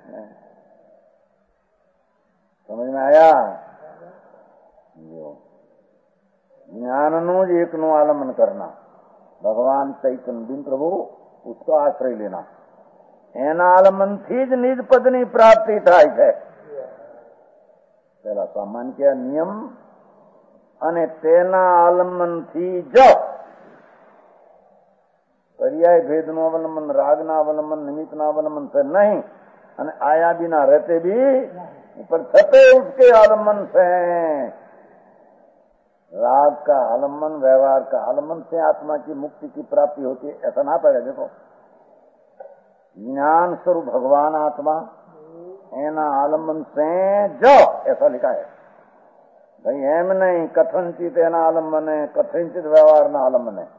समझ में आया? ज्ञाननो एक नो आलम्बन करना, भगवान चैतन्य बिन प्रभु उसका आश्रय लेना, एना आलम्बन थी ज निज पदनी प्राप्ति થાય છે। પેલા સામાન્ય નિયમ અને તેના આલંબનથી જ पर्याय भेदનું અવલંબન, રાગના અવલંબન, નિમિત્તના અવલંબન से नहीं, અને आया बिना रहते भी पर छते उसके आलम्बन से, राग का आलम्बन, व्यवहार का आलम्बन से आत्मा की मुक्ति की प्राप्ति होती है, ऐसा ना पड़े। देखो ज्ञान स्वरूप भगवान आत्मा एना आलम्बन से जो ऐसा लिखा है भाई। एम नहीं कथनचित एना आलम्बन है, कथनचित व्यवहार ना आलम्बन है।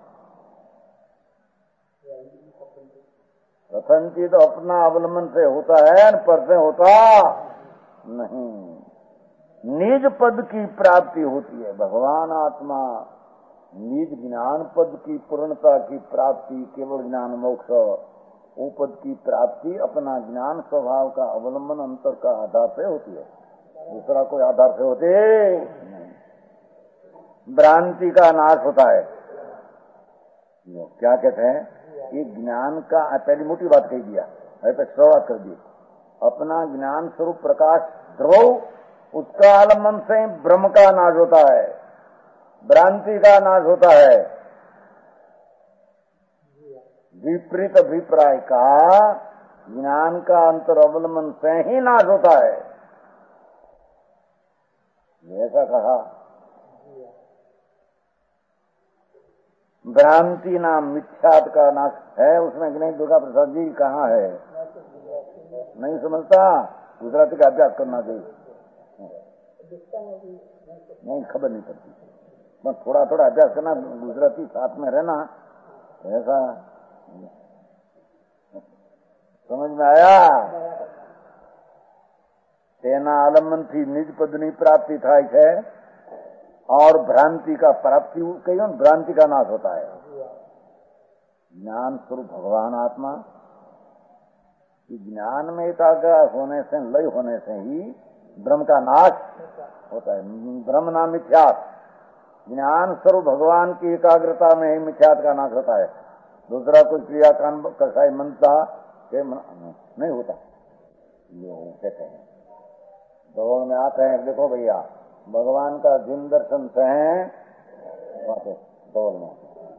कथनचित अपना अवलंबन से होता है, पर से होता नहीं। निज पद की प्राप्ति होती है। भगवान आत्मा निज ज्ञान पद की पूर्णता की प्राप्ति, केवल ज्ञान मोक्ष, वो पद की प्राप्ति अपना ज्ञान स्वभाव का अवलंबन अंतर का आधार से होती है, दूसरा कोई आधार से होती नहीं। भ्रांति का नाश होता है। क्या कहते हैं? ये ज्ञान का, पहली मोटी बात कही दिया, अरे शुरुआत कर दी। अपना ज्ञान स्वरूप प्रकाश ध्रुव, उसका आलम्बन से ब्रह्म का नाश होता है, भ्रांति का नाश होता है। विपरीत अभिप्राय का ज्ञान का अंतर अवलंबन से ही नाश होता है, ऐसा कहा। भ्रांति नाम मिथ्यात का नाश है उसमें कि नहीं? दुर्गा प्रसाद जी कहाँ है? नहीं समझता, गुजराती का अभ्यास करना चाहिए। नहीं, खबर नहीं पड़ती, बस थोड़ा थोड़ा अभ्यास करना, गुजराती साथ में रहना, ऐसा समझ में आया? तेना आलम्बन थी निज पदनी प्राप्ति था है, और भ्रांति का प्राप्ति कही, भ्रांति का नाश होता है। ज्ञान स्वरूप भगवान आत्मा, ज्ञान में एकाग्र होने से, लय होने से ही ब्रह्म का नाश होता है। ब्रह्म नाम मिथ्यात, ज्ञान स्वरूप भगवान की एकाग्रता में ही मिथ्यात का नाश होता है। दूसरा कोई क्रियाकांड कसाई मनता के नहीं होता। ये कहते हैं दौड़ में आते हैं, देखो भैया भगवान का जिन दर्शन से है दौड़ में,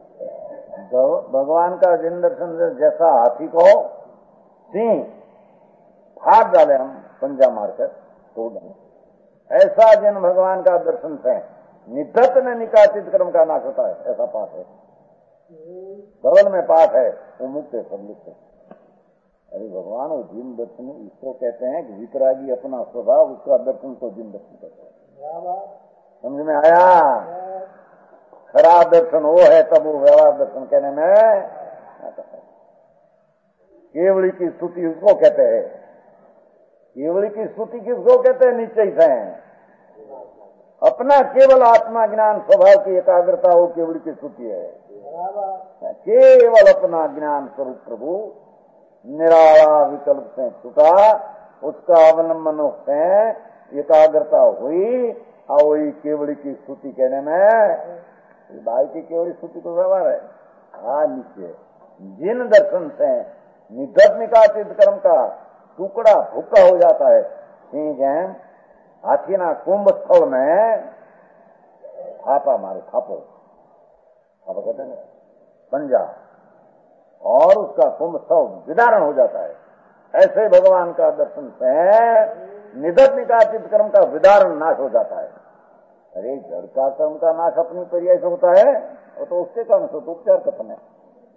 भगवान का जिन दर्शन से जैसा हाथी को सिंह फाड़ डाले हम पंजा मारकर तोड़ डाले, ऐसा जिन भगवान का दर्शन से निधत ने निकासित कर्म का नाश होता है। ऐसा पाठ है, धवल में पाठ है, वो मुक्त है, सब लिखते हैं। अरे भगवान वो जिन दर्शन, इसको कहते हैं कि वितरागी अपना स्वभाव, उसका दर्शन को जिन दर्शन कहते हैं। समझ में आया? खरा दर्शन वो है, तब वो व्यवहार दर्शन कहने में। केवली की स्तुति उसको कहते हैं। केवली की स्तुति किसको कहते हैं? निश्चय से अपना केवल आत्मा ज्ञान स्वभाव की एकाग्रता, वो केवली की स्तुति है। केवल अपना ज्ञान स्वरूप प्रभु निराला विकल्प से छुटा, उसका अवलंबन से एकाग्रता हुई, और वही केवली की स्तुति कहने में। भाई की केवली स्तुति तो व्यवहार है। हाँ, नीचे जिन दर्शन से निधत निकासित कर्म का टुकड़ा भूखा हो जाता है। ठीक है, हाथी ना कुंभ स्थल में थापा मारे, थापो थापा कहते हैं पंजा, और उसका कुंभ स्थल विदारण हो जाता है। ऐसे भगवान का दर्शन से निधत निकासित कर्म का विदारण नाश हो जाता है। अरे जड़ का कर्म का नाश अपनी पर्याय से होता है, वो तो उसके कारण से तो उपचार कथन है।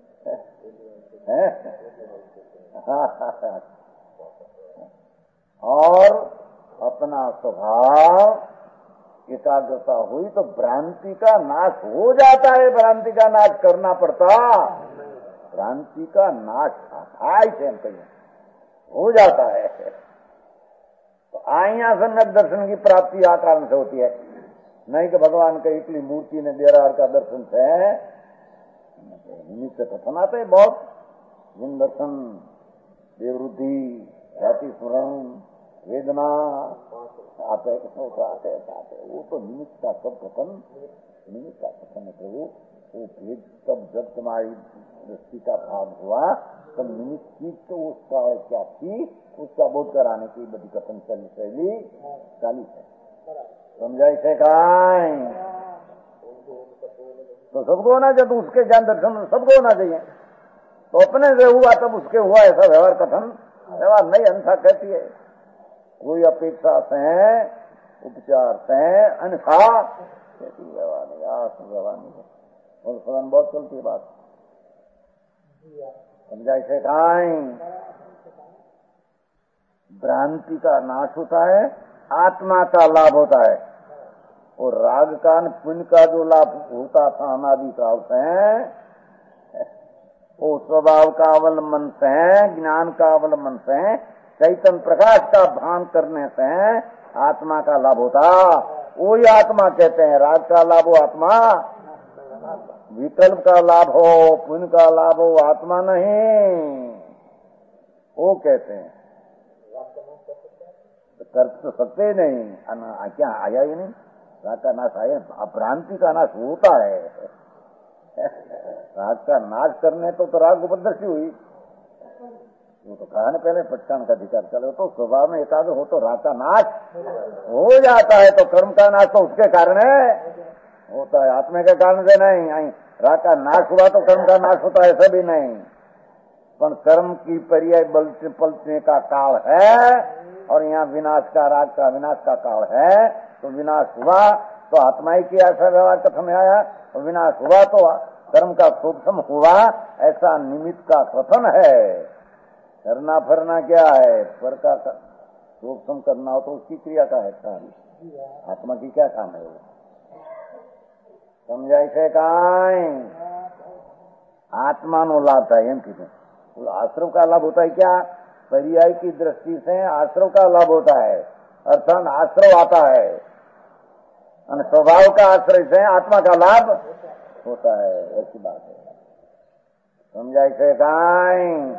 और अपना स्वभाव एकाग्रता हुई तो भ्रांति का नाश हो जाता है। भ्रांति का नाश करना पड़ता, भ्रांति का नाश कहीं हो जाता है। तो आइया सम्यक दर्शन की प्राप्ति आ कारण से होती है, नहीं कि भगवान का इतनी मूर्ति ने बेरार का दर्शन से नित्य कथन आते हैं बहुत। जिन दर्शन, देवरुद्धि, जाति स्मरण, वेदना आते आते आते, वो तो निमित्त का सब कथन, निमित्त का कथन है प्रभु। वो भेद सब जब तुम्हारी दृष्टि का भाव हुआ, तब निमित्त की तो उसका क्या थी, उसका बोध कराने की बड़ी कथन शैली चालीस है। समझाई से काय तो सबको होना चाहिए, तो उसके ज्ञान दर्शन सबको होना चाहिए। तो अपने से हुआ तब उसके हुआ, ऐसा व्यवहार कथन व्यवहार नहीं। अन्यथा कहती है कोई अपेक्षा से, उपचार से, अन्यथा व्यवहार नहीं, आत्म व्यवहार नहीं। और फलन बहुत चलती है बात। समझाई से कहीं भ्रांति का नाश होता है, आत्मा का लाभ होता है। और राग का पुण्य का जो लाभ होता था अनादि काल से, वो स्वभाव का अवलंबन से, ज्ञान का अवलंबन से, चैतन्य प्रकाश का भान करने से आत्मा का लाभ होता। वही आत्मा कहते हैं। राग का लाभ हो आत्मा, विकल्प का लाभ हो, पुण्य का लाभ हो आत्मा नहीं, वो कहते हैं। कर तो सकते नहीं, क्या आया ही नहीं। राग का नाश आया, भ्रांति का नाश होता है। राग का नाश करने तो, तो राग उपदर्शी हुई, वो तो कहा ना पहले पटकान का अधिकार चलो, तो स्वभाव में एकाग्र हो तो राग का नाश हो जाता है। तो कर्म का नाश तो उसके कारण है होता है, आत्मा के कारण से नहीं। राग का नाश हुआ तो कर्म का नाश होता है, ऐसा भी नहीं। पर कर्म की पर्याय बलते पलटने का काल है, और यहाँ विनाश का, राग का विनाश का काल है। तो विनाश हुआ तो आत्मा ही की ऐसा व्यवहार कथन में आया, और विनाश हुआ तो कर्म का शोभसम हुआ, ऐसा निमित्त का कथन है। करना फरना क्या है, स्वर का शोभसम करना हो तो उसकी क्रिया का है काम, आत्मा की क्या काम है वो, समझाई से कहीं आत्मा नो लाभ था। एम की आश्रव का लाभ होता है क्या, पर्याय की दृष्टि से आश्रव का लाभ होता है, अर्थात आश्रव आता है, और स्वभाव का आश्रय से आत्मा का लाभ होता है, ऐसी बात है। समझाई से कहीं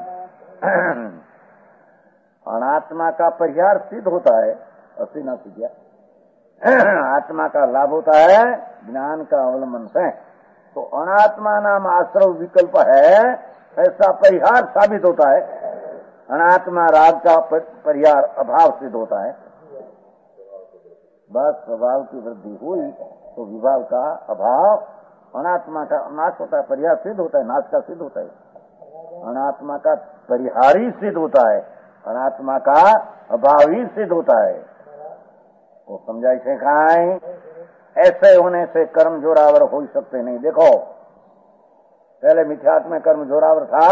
अनात्मा का परिहार सिद्ध होता है, असी ना सीखा। आत्मा का लाभ होता है ज्ञान का अवलंबन से। तो अनात्मा नाम आश्रव विकल्प है, ऐसा परिहार साबित होता है। अनात्मा राग का परिहार अभाव सिद्ध होता है। बस स्वभाव की वृद्धि हुई तो विभाव का अभाव, अनात्मा का नाश होता है, परिहार सिद्ध होता है, नाश का सिद्ध होता है। अनात्मा का परिहारी सिद्ध होता है, अनात्मा का अभावी सिद्ध होता है। वो समझाई से खाएं, ऐसे होने से कर्म जोरावर हो सकते नहीं। देखो पहले मिथ्यात्व में कर्म जोरावर था,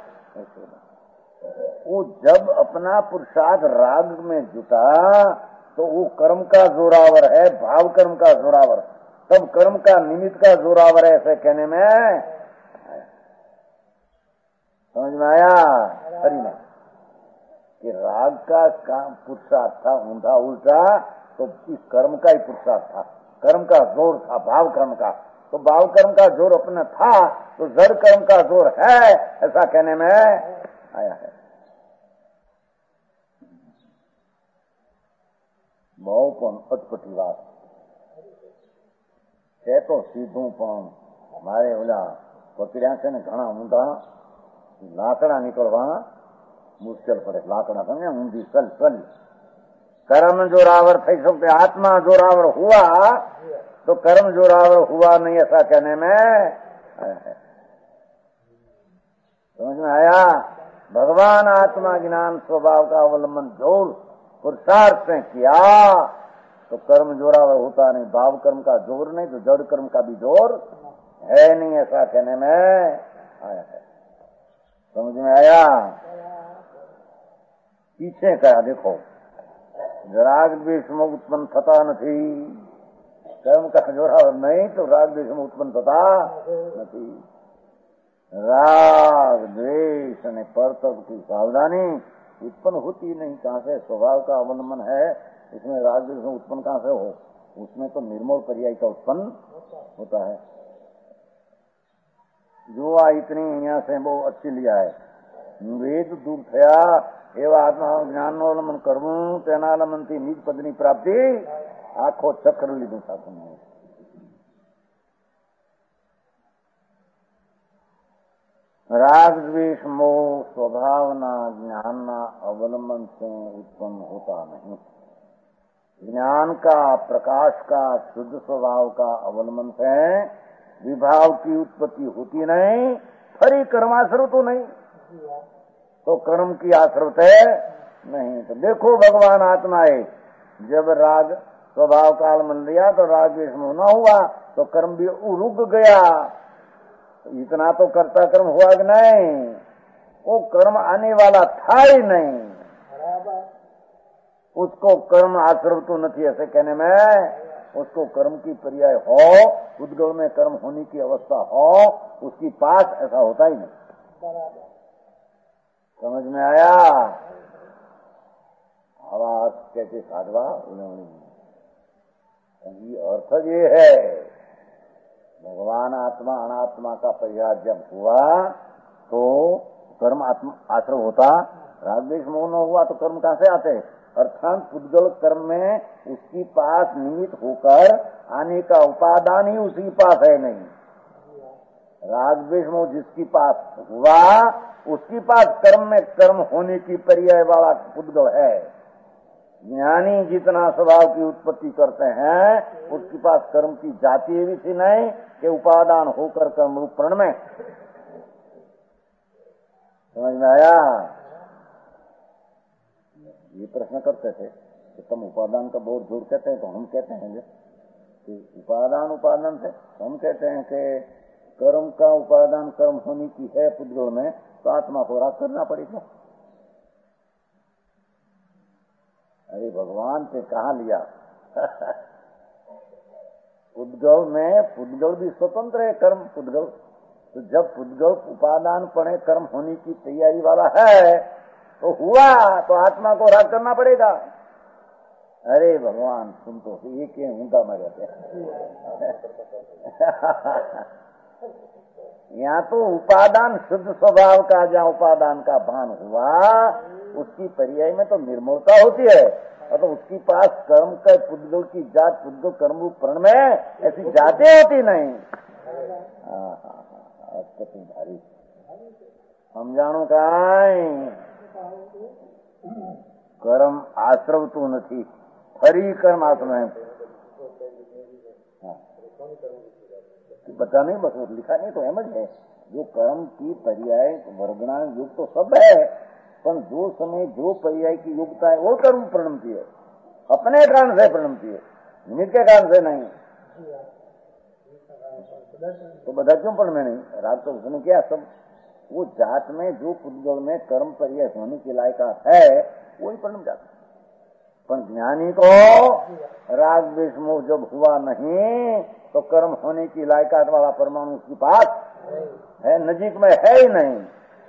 वो जब अपना पुरुषार्थ राग में जुटा तो वो कर्म का जोरावर है, भाव कर्म का जोरावर, तब कर्म का निमित्त का जोरावर है, ऐसे कहने में समझ में आया। हरी में कि राग का काम पुरुषार्थ था ऊंधा उल्टा, तो इस कर्म का ही पुरुषार्थ था, कर्म का जोर था भाव कर्म का, तो भाव कर्म का जोर अपना था, तो जड़ कर्म का जोर है, ऐसा कहने में आया है। बहु पण अटपटी बात है, तो सीधू पण मारे ओला पकड़्या से ने घना ऊंधा लाकड़ा निकलवा मुश्किल पड़े। लाकड़ा समझे, ऊंधी चल चल कर्म जोरावर थी सकते, आत्मा जोरावर हुआ तो कर्म जोरावर हुआ नहीं, ऐसा कहने में आया है। समझ में आया। भगवान आत्मा ज्ञान स्वभाव का अवलंबन जोर पुरुषार्थ से किया तो कर्म जोरावर होता नहीं, भाव कर्म का जोर नहीं तो जड़ कर्म का भी जोर है नहीं, ऐसा कहने में आया है। समझ में आया। पीछे कहा देखो, राग द्वेष में उत्पन्न थता नहीं, कर्म का जोरावर नहीं तो राग द्वेष में उत्पन्न थता नहीं। राग द्वेष ने पर तक की सावधानी उत्पन्न होती नहीं, कहां से, स्वभाव का अवलंबन है, इसमें राग द्वेष में उत्पन्न कहां से हो, उसमें तो निर्मोल पर्याय का उत्पन्न होता है। जो आ इतनी यहाँ से वो अच्छी लिया है, वेद दूर थया एवं आत्मा ज्ञान नो अवलंबन करवू तेना अवलंबन थी निज पदनी प्राप्ति आखो चक्र लीधु था तुमने। राग द्वेष मोह स्वभावना ज्ञानना अवलंबन से उत्पन्न होता नहीं। ज्ञान का, प्रकाश का, शुद्ध स्वभाव का अवलंबन से विभाव की उत्पत्ति होती नहीं, फरी कर्माश्रव तो नहीं, तो कर्म की आश्रवत है नहीं। तो देखो भगवान आत्मा है, जब राग स्वभाव काल मन लिया तो राग द्वेष मोह न हुआ तो कर्म भी रुक गया। इतना तो कर्ता कर्म हुआ कि नहीं, वो कर्म आने वाला था ही नहीं, उसको कर्म आश्रव तो नहीं ऐसे कहने में, उसको कर्म की पर्याय हो, उद्गल में कर्म होने की अवस्था हो, उसकी पास ऐसा होता ही नहीं। समझ में आया? आवाज कैसे साधवा उन्होंने, अर्थ ये है भगवान आत्मा अनात्मा का परिहार जब हुआ तो कर्म आत्मा आश्रय होता, राग द्वेष मोह न हुआ तो कर्म कहां से आते? अर्थात पुद्गल कर्म में उसकी पास निमित्त होकर आने का उपादान ही उसकी पास है नहीं। राग द्वेष मोह जिसकी पास हुआ उसकी पास कर्म में कर्म होने की पर्याय वाला पुद्गल है। ज्ञानी जितना स्वभाव की उत्पत्ति करते हैं उसके पास कर्म की जाति भी सी नहीं कि उपादान होकर कर्म रूप प्रण में। समझ में आया? ये प्रश्न करते थे कि तुम उपादान का बहुत जोर कहते हैं, तो हम कहते हैं कि उपादान उपादान से हम कहते हैं कि कर्म का उपादान कर्म होने की है पुद्गल में, तो आत्मा को राग करना पड़ेगा। अरे भगवान से कहा लिया पुद्गल में पुद्गल भी स्वतंत्र है, कर्म पुद्गल। तो जब पुद्गल उपादान पड़े कर्म होने की तैयारी वाला है तो हुआ तो आत्मा को राग करना पड़ेगा। अरे भगवान सुन तो एक ही ऊंगा मरे थे यहाँ तो उपादान शुद्ध स्वभाव का जहाँ उपादान का भान हुआ उसकी पर्याय में तो निर्मलता होती है, और तो उसके पास कर्म का पुद्गल की जात पुद्गल कर्म रूप प्रण में ऐसी जाते होती नहीं। भारी समझाणु का कर्म आश्रव तो नहीं, फरी कर्म आश्रव है। बता नहीं, बस लिखा नहीं तो एम है। जो कर्म की पर्याय वर्गणा युग तो सब है, पर जो समय जो पर्याय की युगता है वो कर्म प्रणमती है, अपने कारण से प्रणमती है, निमित्त के कारण से नहीं। तो बता क्यों प्रण में नहीं? रात तो उसने क्या सब वो जात में जो पुद्गल में कर्म पर्याय होने के लायक है वही प्रणम जाता। पर ज्ञानी को राग द्वेष मोह जब हुआ नहीं तो कर्म होने की लायकात वाला परमाणु उसके पास है, नजीक में है ही नहीं।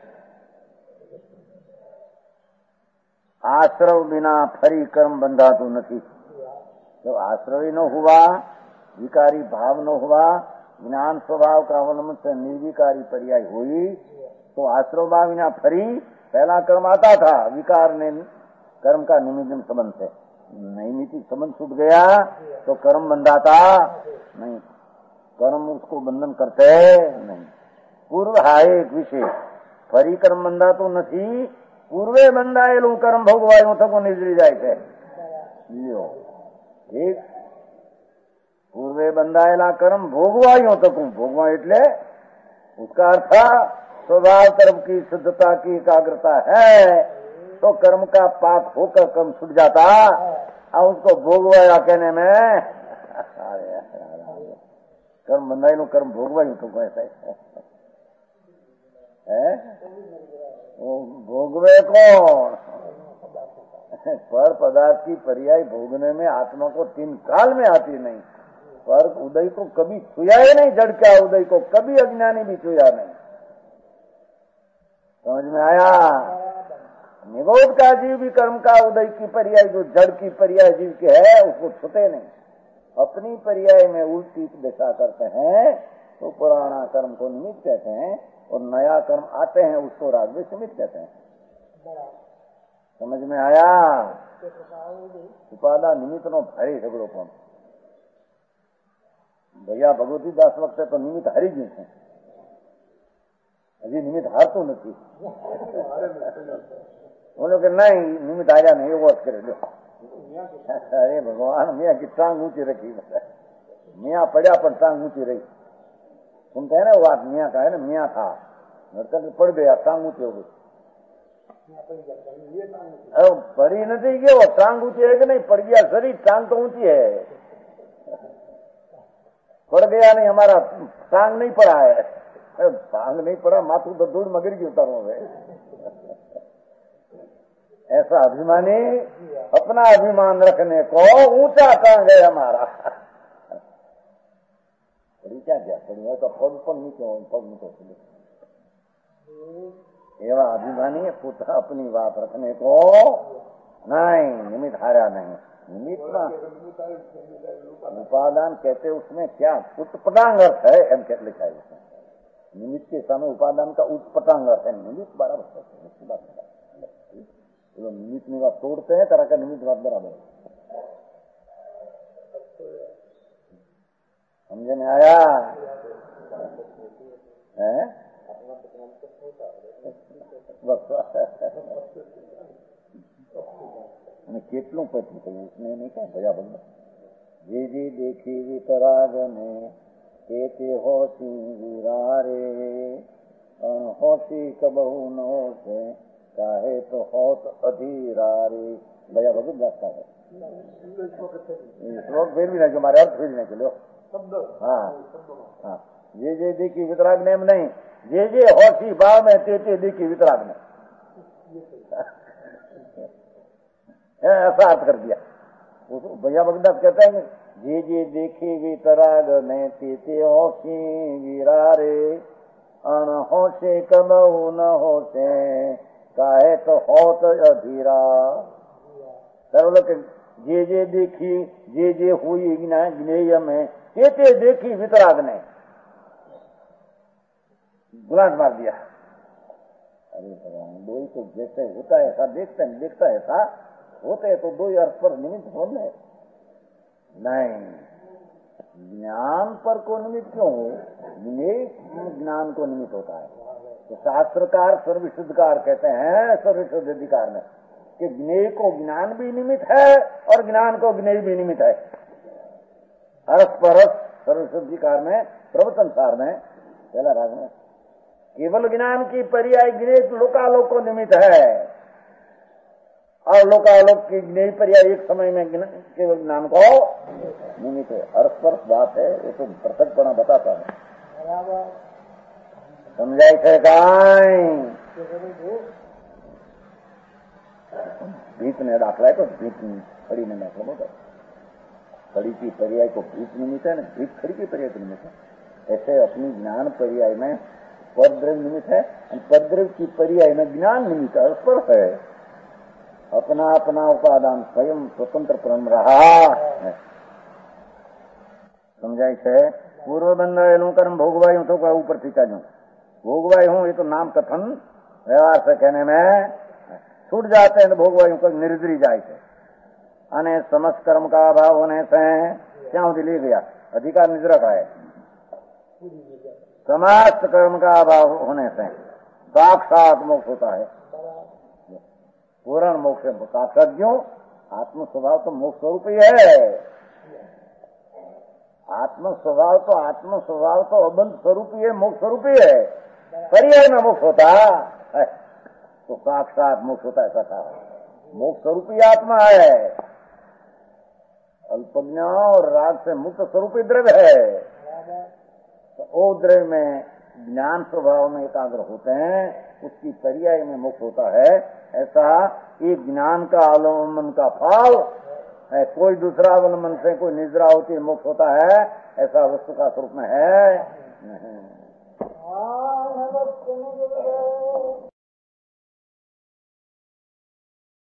आश्रव बिना फरी कर्म बंधा तो नहीं। जब आश्रव ही न हुआ, विकारी भाव न हुआ, ज्ञान स्वभाव का अवलंबन से निर्विकारी पर्याय हुई तो आश्रव भाव बिना फरी पहला कर्म आता था, विकार ने कर्म का निमित्त संबंध से नैमित्तिक संबंध छूट गया तो कर्म बंधाता नहीं, कर्म उसको बंधन करते नहीं। पूर्व है एक विशेष, फरी कर्म बंधा तो नहीं, पूर्वे बंधाયેલું कर्म ભોગવાયું થકો નીકળી જાય છે। ठीक, पूर्वे बंधाયેલા कर्म भोगवाયું થકો, भोगवा એટલે उसका अर्थ स्वभाव कर्म की शुद्धता की एकाग्रता है तो कर्म का पाक होकर कर्म छूट जाता, और उसको भोगवाया कहने में कर्म बंधाયેલું कर्म भोगवाયું तो ऐसा है। वो भोगवे कौन? पर पदार्थ की पर्याय भोगने में आत्मा को तीन काल में आती नहीं। पर उदय को कभी छुया ही नहीं, जड़ क्या उदय को कभी अज्ञानी भी छुया नहीं। समझ में आया? निबोध का जीव भी कर्म का उदय की पर्याय जो जड़ की पर्याय जीव के है उसको छूते नहीं, अपनी पर्याय में उल्टी दिशा करते हैं तो पुराना कर्म को निमित्त कहते हैं, और नया कर्म आते हैं उसको राग द्वेष निमित्त कहते हैं। समझ में आया? उपादा निमित्त नो भारी झगड़ो पण भैया भगवती दास वक्त तो निमित्त हारी गए हैं, हजी निमित्त हारतो नहीं। बोलो कि नहीं निमित्त हार्या नहीं एवो करे लो। अरे भगवान मियाँ की टांग ऊंची रखी, मियाँ पड़ा पर टांग ऊंची रही। सुनते हैं ना वो बात, मियाँ का है ना, मियाँ था नरकन पड़ गया, टांग ऊंची हो गई। अरे पड़ी नहीं गया, वो टांग ऊंची है कि नहीं, पड़ गया शरीर, टांग तो ऊंची है, पड़ गया नहीं, हमारा टांग नहीं पड़ा है। टांग नहीं पड़ा, माथू तो दूर मगर की उतारो है। ऐसा अभिमानी अपना अभिमान रखने को ऊंचा कहाँ गए हमारा। क्या क्या पड़ी तो पग पग नीचे पग नीचे एवं अभिमानी पुत्र अपनी बात रखने को नहीं, निमित्त हारा नहीं। निमित्त उपादान कहते उसमें क्या उत्पटांग अर्थ है, एम कहते लिखा है उसमें। निमित्त के समय उपादान का उत्पटांग अर्थ है, निमित्त बराबर है। निमित्त में बात तोड़ते हैं, तरह का निमित्त बात बराबर है। समझे में आया है? કેટલું પછું થયું उसने नहीं क्या भैया बंद जे जे देखी वितराग में ते ते होशी विरारे होशी कबहू न होते चाहे तो होत अधीरारे। भैया भगत जाता है श्लोक फिर भी नहीं, जो हमारे अर्थ फिर नहीं चलो। हाँ हाँ, जे जे देखी वितराग ने नहीं, जे जे होशी भाव में ते ते देखी वितराग में, ऐसा अर्थ कर दिया। भैया बगदास कहते हैं जे जे देखी वितराग में ते ते होशी विरारे अनहोशे कबहू न होते काहे तो होत अधीरा। जे जे देखी जे जे हुई ज्ञेय में ते ते देखी वितराग ने गुलाट मार दिया। अरे भगवान, दो ही तो जैसे होता है ऐसा देखते हैं, देखता है ऐसा होते है तो दो ही अर्थ पर निमित्त होने नहीं। ज्ञान पर को निमित्त क्यों हो? ज्ञान को निमित्त होता है। तो शास्त्रकार सर्वशुद्धकार कहते हैं सर्वशुद्ध अधिकार में कि ज्ञेय को ज्ञान भी निमित्त है और ज्ञान को ज्ञेय भी निमित्त है। अरस परस सर्वशुद्धिकार में प्रवचन सार में पहला राग में केवल ज्ञान की पर्याय ज्ञेय लोकालोक को निमित्त है और लोकालोक की ज्ञेय पर्याय एक समय में केवल ज्ञान को निमित्त है। अरस परस बात है, ये तो पृथकपणा बताता है। समझाई थे काई भीत ने दाखला है तो भीत खड़ी ने दाखला बोलता है। खड़ी की पर्याय को भीत निमित्त है ना, भीत खड़ी की पर्याय को निमित्त है। ऐसे अपनी ज्ञान पर्याय में पदद्रव्य निमित्त है और पदद्रव्य की पर्याय में ज्ञान निमित्त है, उस पर है। अपना अपना उपादान स्वयं स्वतंत्र परम रहा है। समझाई છે पूर्व બંધાયેલું कर्म भोगवायु तो का ऊपर થી ચાલ્યું भोगवायु हूँ, ये तो नाम कथन व्यवहार से कहने में छूट जाते हैं तो भोगवायु का निर्द्री जाए थे। अने समस्त कर्म का अभाव होने से क्या ले गया अधिकार निद्रा का है। समस्त कर्म का अभाव होने से साक्षात मोक्ष होता है। पूर्ण मोक्ष साक्षात क्यों? आत्म स्वभाव तो मोक्ष स्वरूप ही है। आत्म स्वभाव तो आत्म स्वभाव तो अबंध स्वरूप ही है, मोक्ष स्वरूप ही है। पर्याय में मोक्ष होता है तो साक्षात मोक्ष होता है। ऐसा कहा मोक्ष स्वरूप ही आत्मा है। अल्पज्ञ और राग से मुक्त स्वरूपी द्रव्य है। तो वो द्रव्य में ज्ञान स्वभाव में एकाग्र होते हैं, उसकी पर्याय में मोक्ष होता है। ऐसा ये ज्ञान का अवलंबन का फल है। कोई दूसरा अवलंबन से कोई निद्रा होती है मोक्ष होता है, ऐसा वस्तु का स्वरूप में है नहीं।